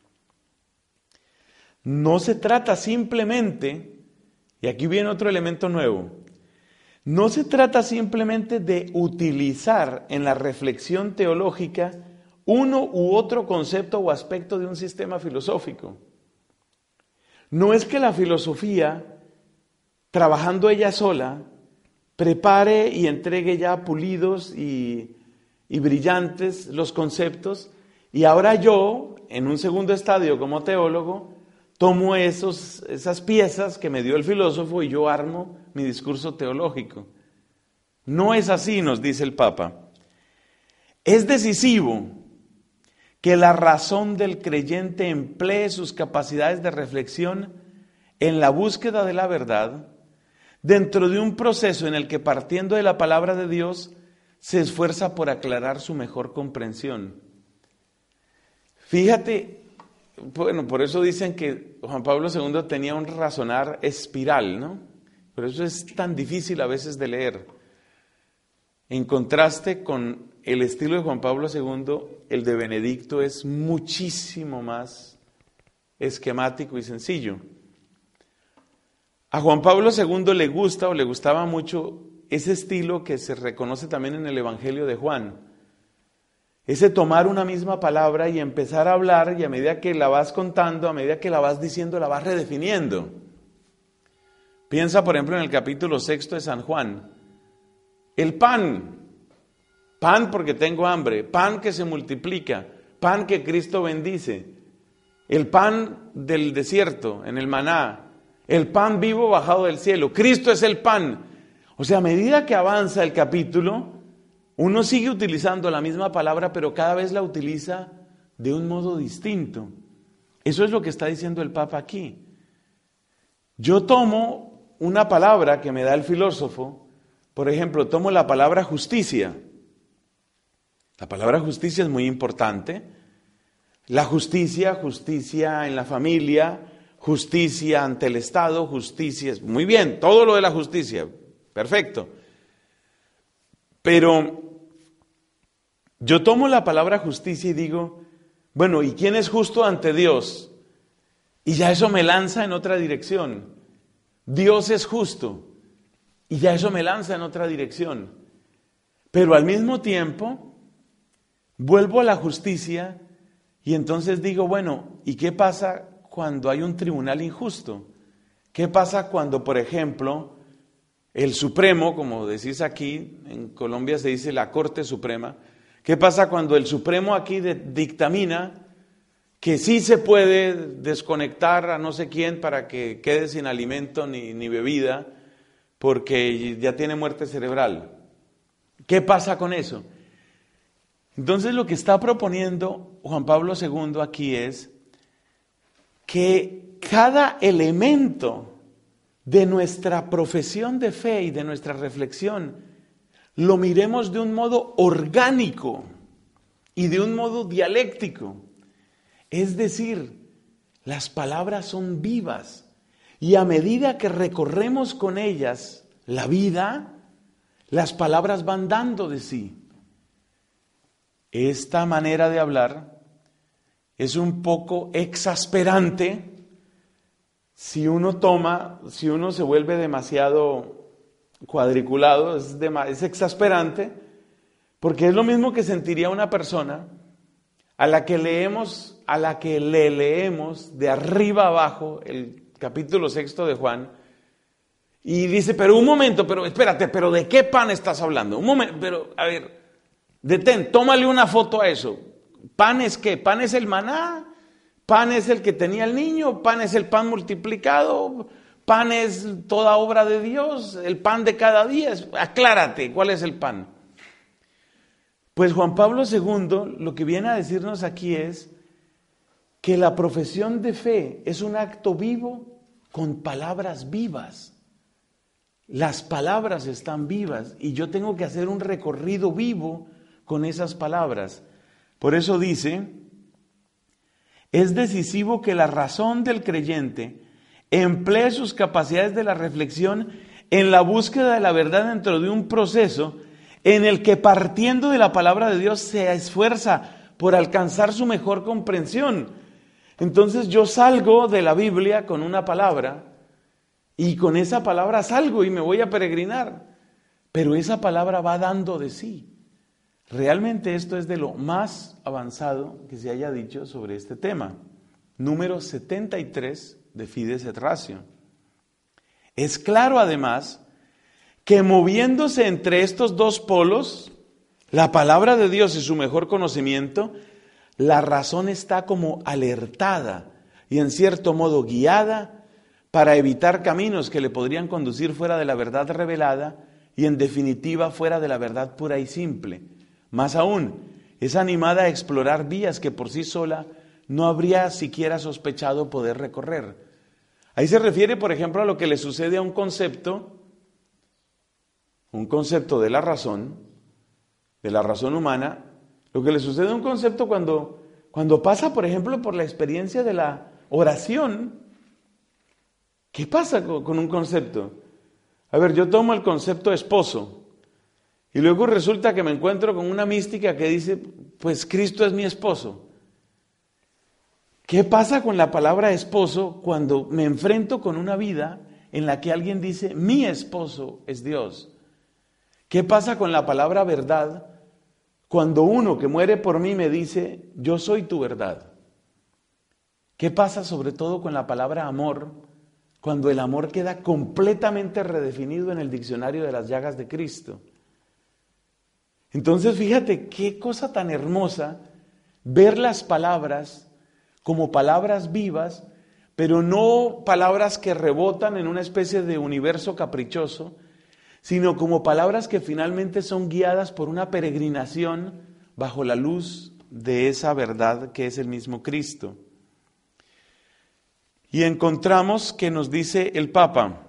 No se trata simplemente, y aquí viene otro elemento nuevo, no se trata simplemente de utilizar en la reflexión teológica uno u otro concepto o aspecto de un sistema filosófico. No es que la filosofía, trabajando ella sola, prepare y entregue ya pulidos y, y brillantes los conceptos, y ahora yo, en un segundo estadio como teólogo, tomo esos, esas piezas que me dio el filósofo y yo armo mi discurso teológico. No es así, nos dice el Papa. Es decisivo que la razón del creyente emplee sus capacidades de reflexión en la búsqueda de la verdad, dentro de un proceso en el que, partiendo de la palabra de Dios, se esfuerza por aclarar su mejor comprensión. Fíjate, bueno, por eso dicen que Juan Pablo segundo tenía un razonar espiral, ¿no? Por eso es tan difícil a veces de leer. En contraste con el estilo de Juan Pablo segundo, el de Benedicto es muchísimo más esquemático y sencillo. A Juan Pablo segundo le gusta o le gustaba mucho ese estilo que se reconoce también en el Evangelio de Juan. Ese tomar una misma palabra y empezar a hablar, y a medida que la vas contando, a medida que la vas diciendo, la vas redefiniendo. Piensa, por ejemplo, en el capítulo sexto de San Juan. El pan, pan porque tengo hambre, pan que se multiplica, pan que Cristo bendice, el pan del desierto, en el maná, el pan vivo bajado del cielo, Cristo es el pan. O sea, a medida que avanza el capítulo, uno sigue utilizando la misma palabra, pero cada vez la utiliza de un modo distinto. Eso es lo que está diciendo el Papa aquí. Yo tomo una palabra que me da el filósofo, por ejemplo, tomo la palabra justicia. La palabra justicia es muy importante. La justicia, justicia en la familia, justicia ante el Estado, justicia, es muy bien, todo lo de la justicia, perfecto. Pero yo tomo la palabra justicia y digo, bueno, ¿y quién es justo ante Dios? Y ya eso me lanza en otra dirección. Dios es justo. Y ya eso me lanza en otra dirección. Pero al mismo tiempo, vuelvo a la justicia y entonces digo, bueno, ¿y qué pasa cuando hay un tribunal injusto? ¿Qué pasa cuando, por ejemplo, el Supremo, como decís aquí, en Colombia se dice la Corte Suprema, ¿qué pasa cuando el Supremo aquí de, dictamina que sí se puede desconectar a no sé quién para que quede sin alimento ni, ni bebida porque ya tiene muerte cerebral? ¿Qué pasa con eso? Entonces lo que está proponiendo Juan Pablo segundo aquí es que cada elemento de nuestra profesión de fe y de nuestra reflexión lo miremos de un modo orgánico y de un modo dialéctico. Es decir, las palabras son vivas y a medida que recorremos con ellas la vida, las palabras van dando de sí. Esta manera de hablar es un poco exasperante si uno toma, si uno se vuelve demasiado cuadriculado, es, de, es exasperante, porque es lo mismo que sentiría una persona a la que leemos, a la que le leemos de arriba abajo el capítulo sexto de Juan, y dice, pero un momento, pero espérate, pero ¿de qué pan estás hablando? Un momento, pero a ver, detén, tómale una foto a eso. ¿Pan es qué? ¿Pan es el maná? Pan es el que tenía el niño, pan es el pan multiplicado, pan es toda obra de Dios, el pan de cada día. Aclárate, ¿cuál es el pan? Pues Juan Pablo segundo lo que viene a decirnos aquí es que la profesión de fe es un acto vivo con palabras vivas. Las palabras están vivas y yo tengo que hacer un recorrido vivo con esas palabras. Por eso dice, es decisivo que la razón del creyente emplee sus capacidades de la reflexión en la búsqueda de la verdad dentro de un proceso en el que, partiendo de la palabra de Dios, se esfuerza por alcanzar su mejor comprensión. Entonces yo salgo de la Biblia con una palabra y con esa palabra salgo y me voy a peregrinar, pero esa palabra va dando de sí. Realmente esto es de lo más avanzado que se haya dicho sobre este tema. Número setenta y tres de Fides et Ratio. Es claro además que moviéndose entre estos dos polos, la palabra de Dios y su mejor conocimiento, la razón está como alertada y en cierto modo guiada para evitar caminos que le podrían conducir fuera de la verdad revelada y en definitiva fuera de la verdad pura y simple. Más aún, es animada a explorar vías que por sí sola no habría siquiera sospechado poder recorrer. Ahí se refiere, por ejemplo, a lo que le sucede a un concepto, un concepto de la razón, de la razón humana, lo que le sucede a un concepto cuando, cuando pasa, por ejemplo, por la experiencia de la oración. ¿Qué pasa con, con un concepto? A ver, yo tomo el concepto esposo y luego resulta que me encuentro con una mística que dice, pues Cristo es mi esposo. ¿Qué pasa con la palabra esposo cuando me enfrento con una vida en la que alguien dice, mi esposo es Dios? ¿Qué pasa con la palabra verdad cuando uno que muere por mí me dice, yo soy tu verdad? ¿Qué pasa sobre todo con la palabra amor cuando el amor queda completamente redefinido en el diccionario de las llagas de Cristo? Entonces fíjate qué cosa tan hermosa ver las palabras como palabras vivas, pero no palabras que rebotan en una especie de universo caprichoso, sino como palabras que finalmente son guiadas por una peregrinación bajo la luz de esa verdad que es el mismo Cristo. Y encontramos que nos dice el Papa,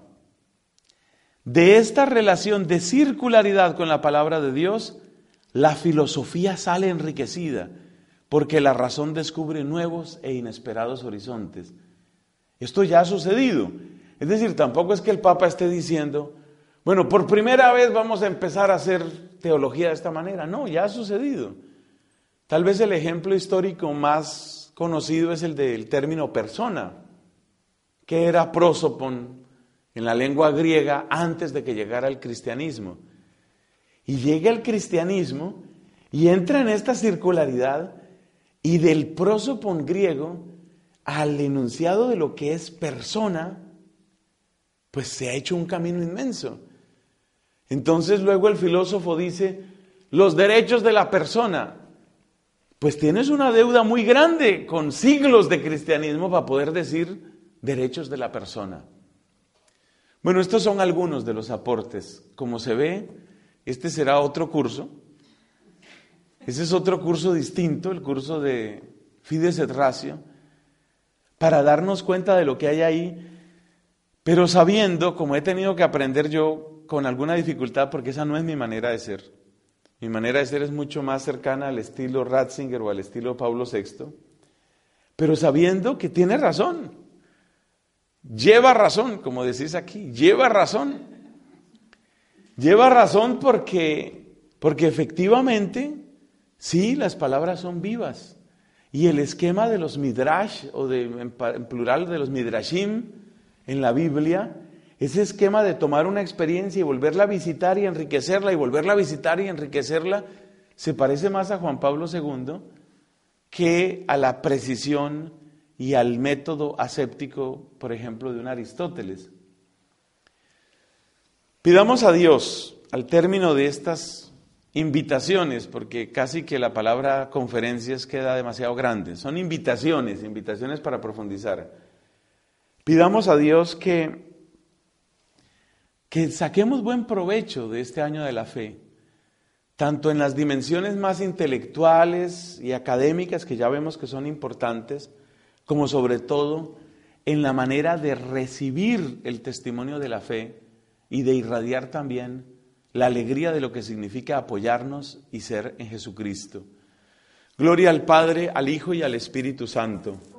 de esta relación de circularidad con la palabra de Dios, la filosofía sale enriquecida, porque la razón descubre nuevos e inesperados horizontes. Esto ya ha sucedido. Es decir, tampoco es que el Papa esté diciendo, bueno, por primera vez vamos a empezar a hacer teología de esta manera. No, ya ha sucedido. Tal vez el ejemplo histórico más conocido es el del término persona, que era prosopon en la lengua griega antes de que llegara el cristianismo. Y llega el cristianismo y entra en esta circularidad y del prosopon griego al enunciado de lo que es persona, pues se ha hecho un camino inmenso. Entonces luego el filósofo dice, los derechos de la persona. Pues tienes una deuda muy grande con siglos de cristianismo para poder decir derechos de la persona. Bueno, estos son algunos de los aportes. Como se ve, este será otro curso. Ese es otro curso distinto, el curso de Fides et Ratio, para darnos cuenta de lo que hay ahí, pero sabiendo, como he tenido que aprender yo con alguna dificultad, porque esa no es mi manera de ser. Mi manera de ser es mucho más cercana al estilo Ratzinger o al estilo Pablo sexto, pero sabiendo que tiene razón. Lleva razón, como decís aquí, lleva razón. Lleva razón porque, porque efectivamente, sí, las palabras son vivas. Y el esquema de los midrash, o de, en, en plural de los midrashim, en la Biblia, ese esquema de tomar una experiencia y volverla a visitar y enriquecerla, y volverla a visitar y enriquecerla, se parece más a Juan Pablo segundo que a la precisión y al método aséptico, por ejemplo, de un Aristóteles. Pidamos a Dios, al término de estas invitaciones, porque casi que la palabra conferencias queda demasiado grande. Son invitaciones, invitaciones para profundizar. Pidamos a Dios que, que saquemos buen provecho de este año de la fe, tanto en las dimensiones más intelectuales y académicas, que ya vemos que son importantes, como sobre todo en la manera de recibir el testimonio de la fe y de irradiar también la alegría de lo que significa apoyarnos y ser en Jesucristo. Gloria al Padre, al Hijo y al Espíritu Santo.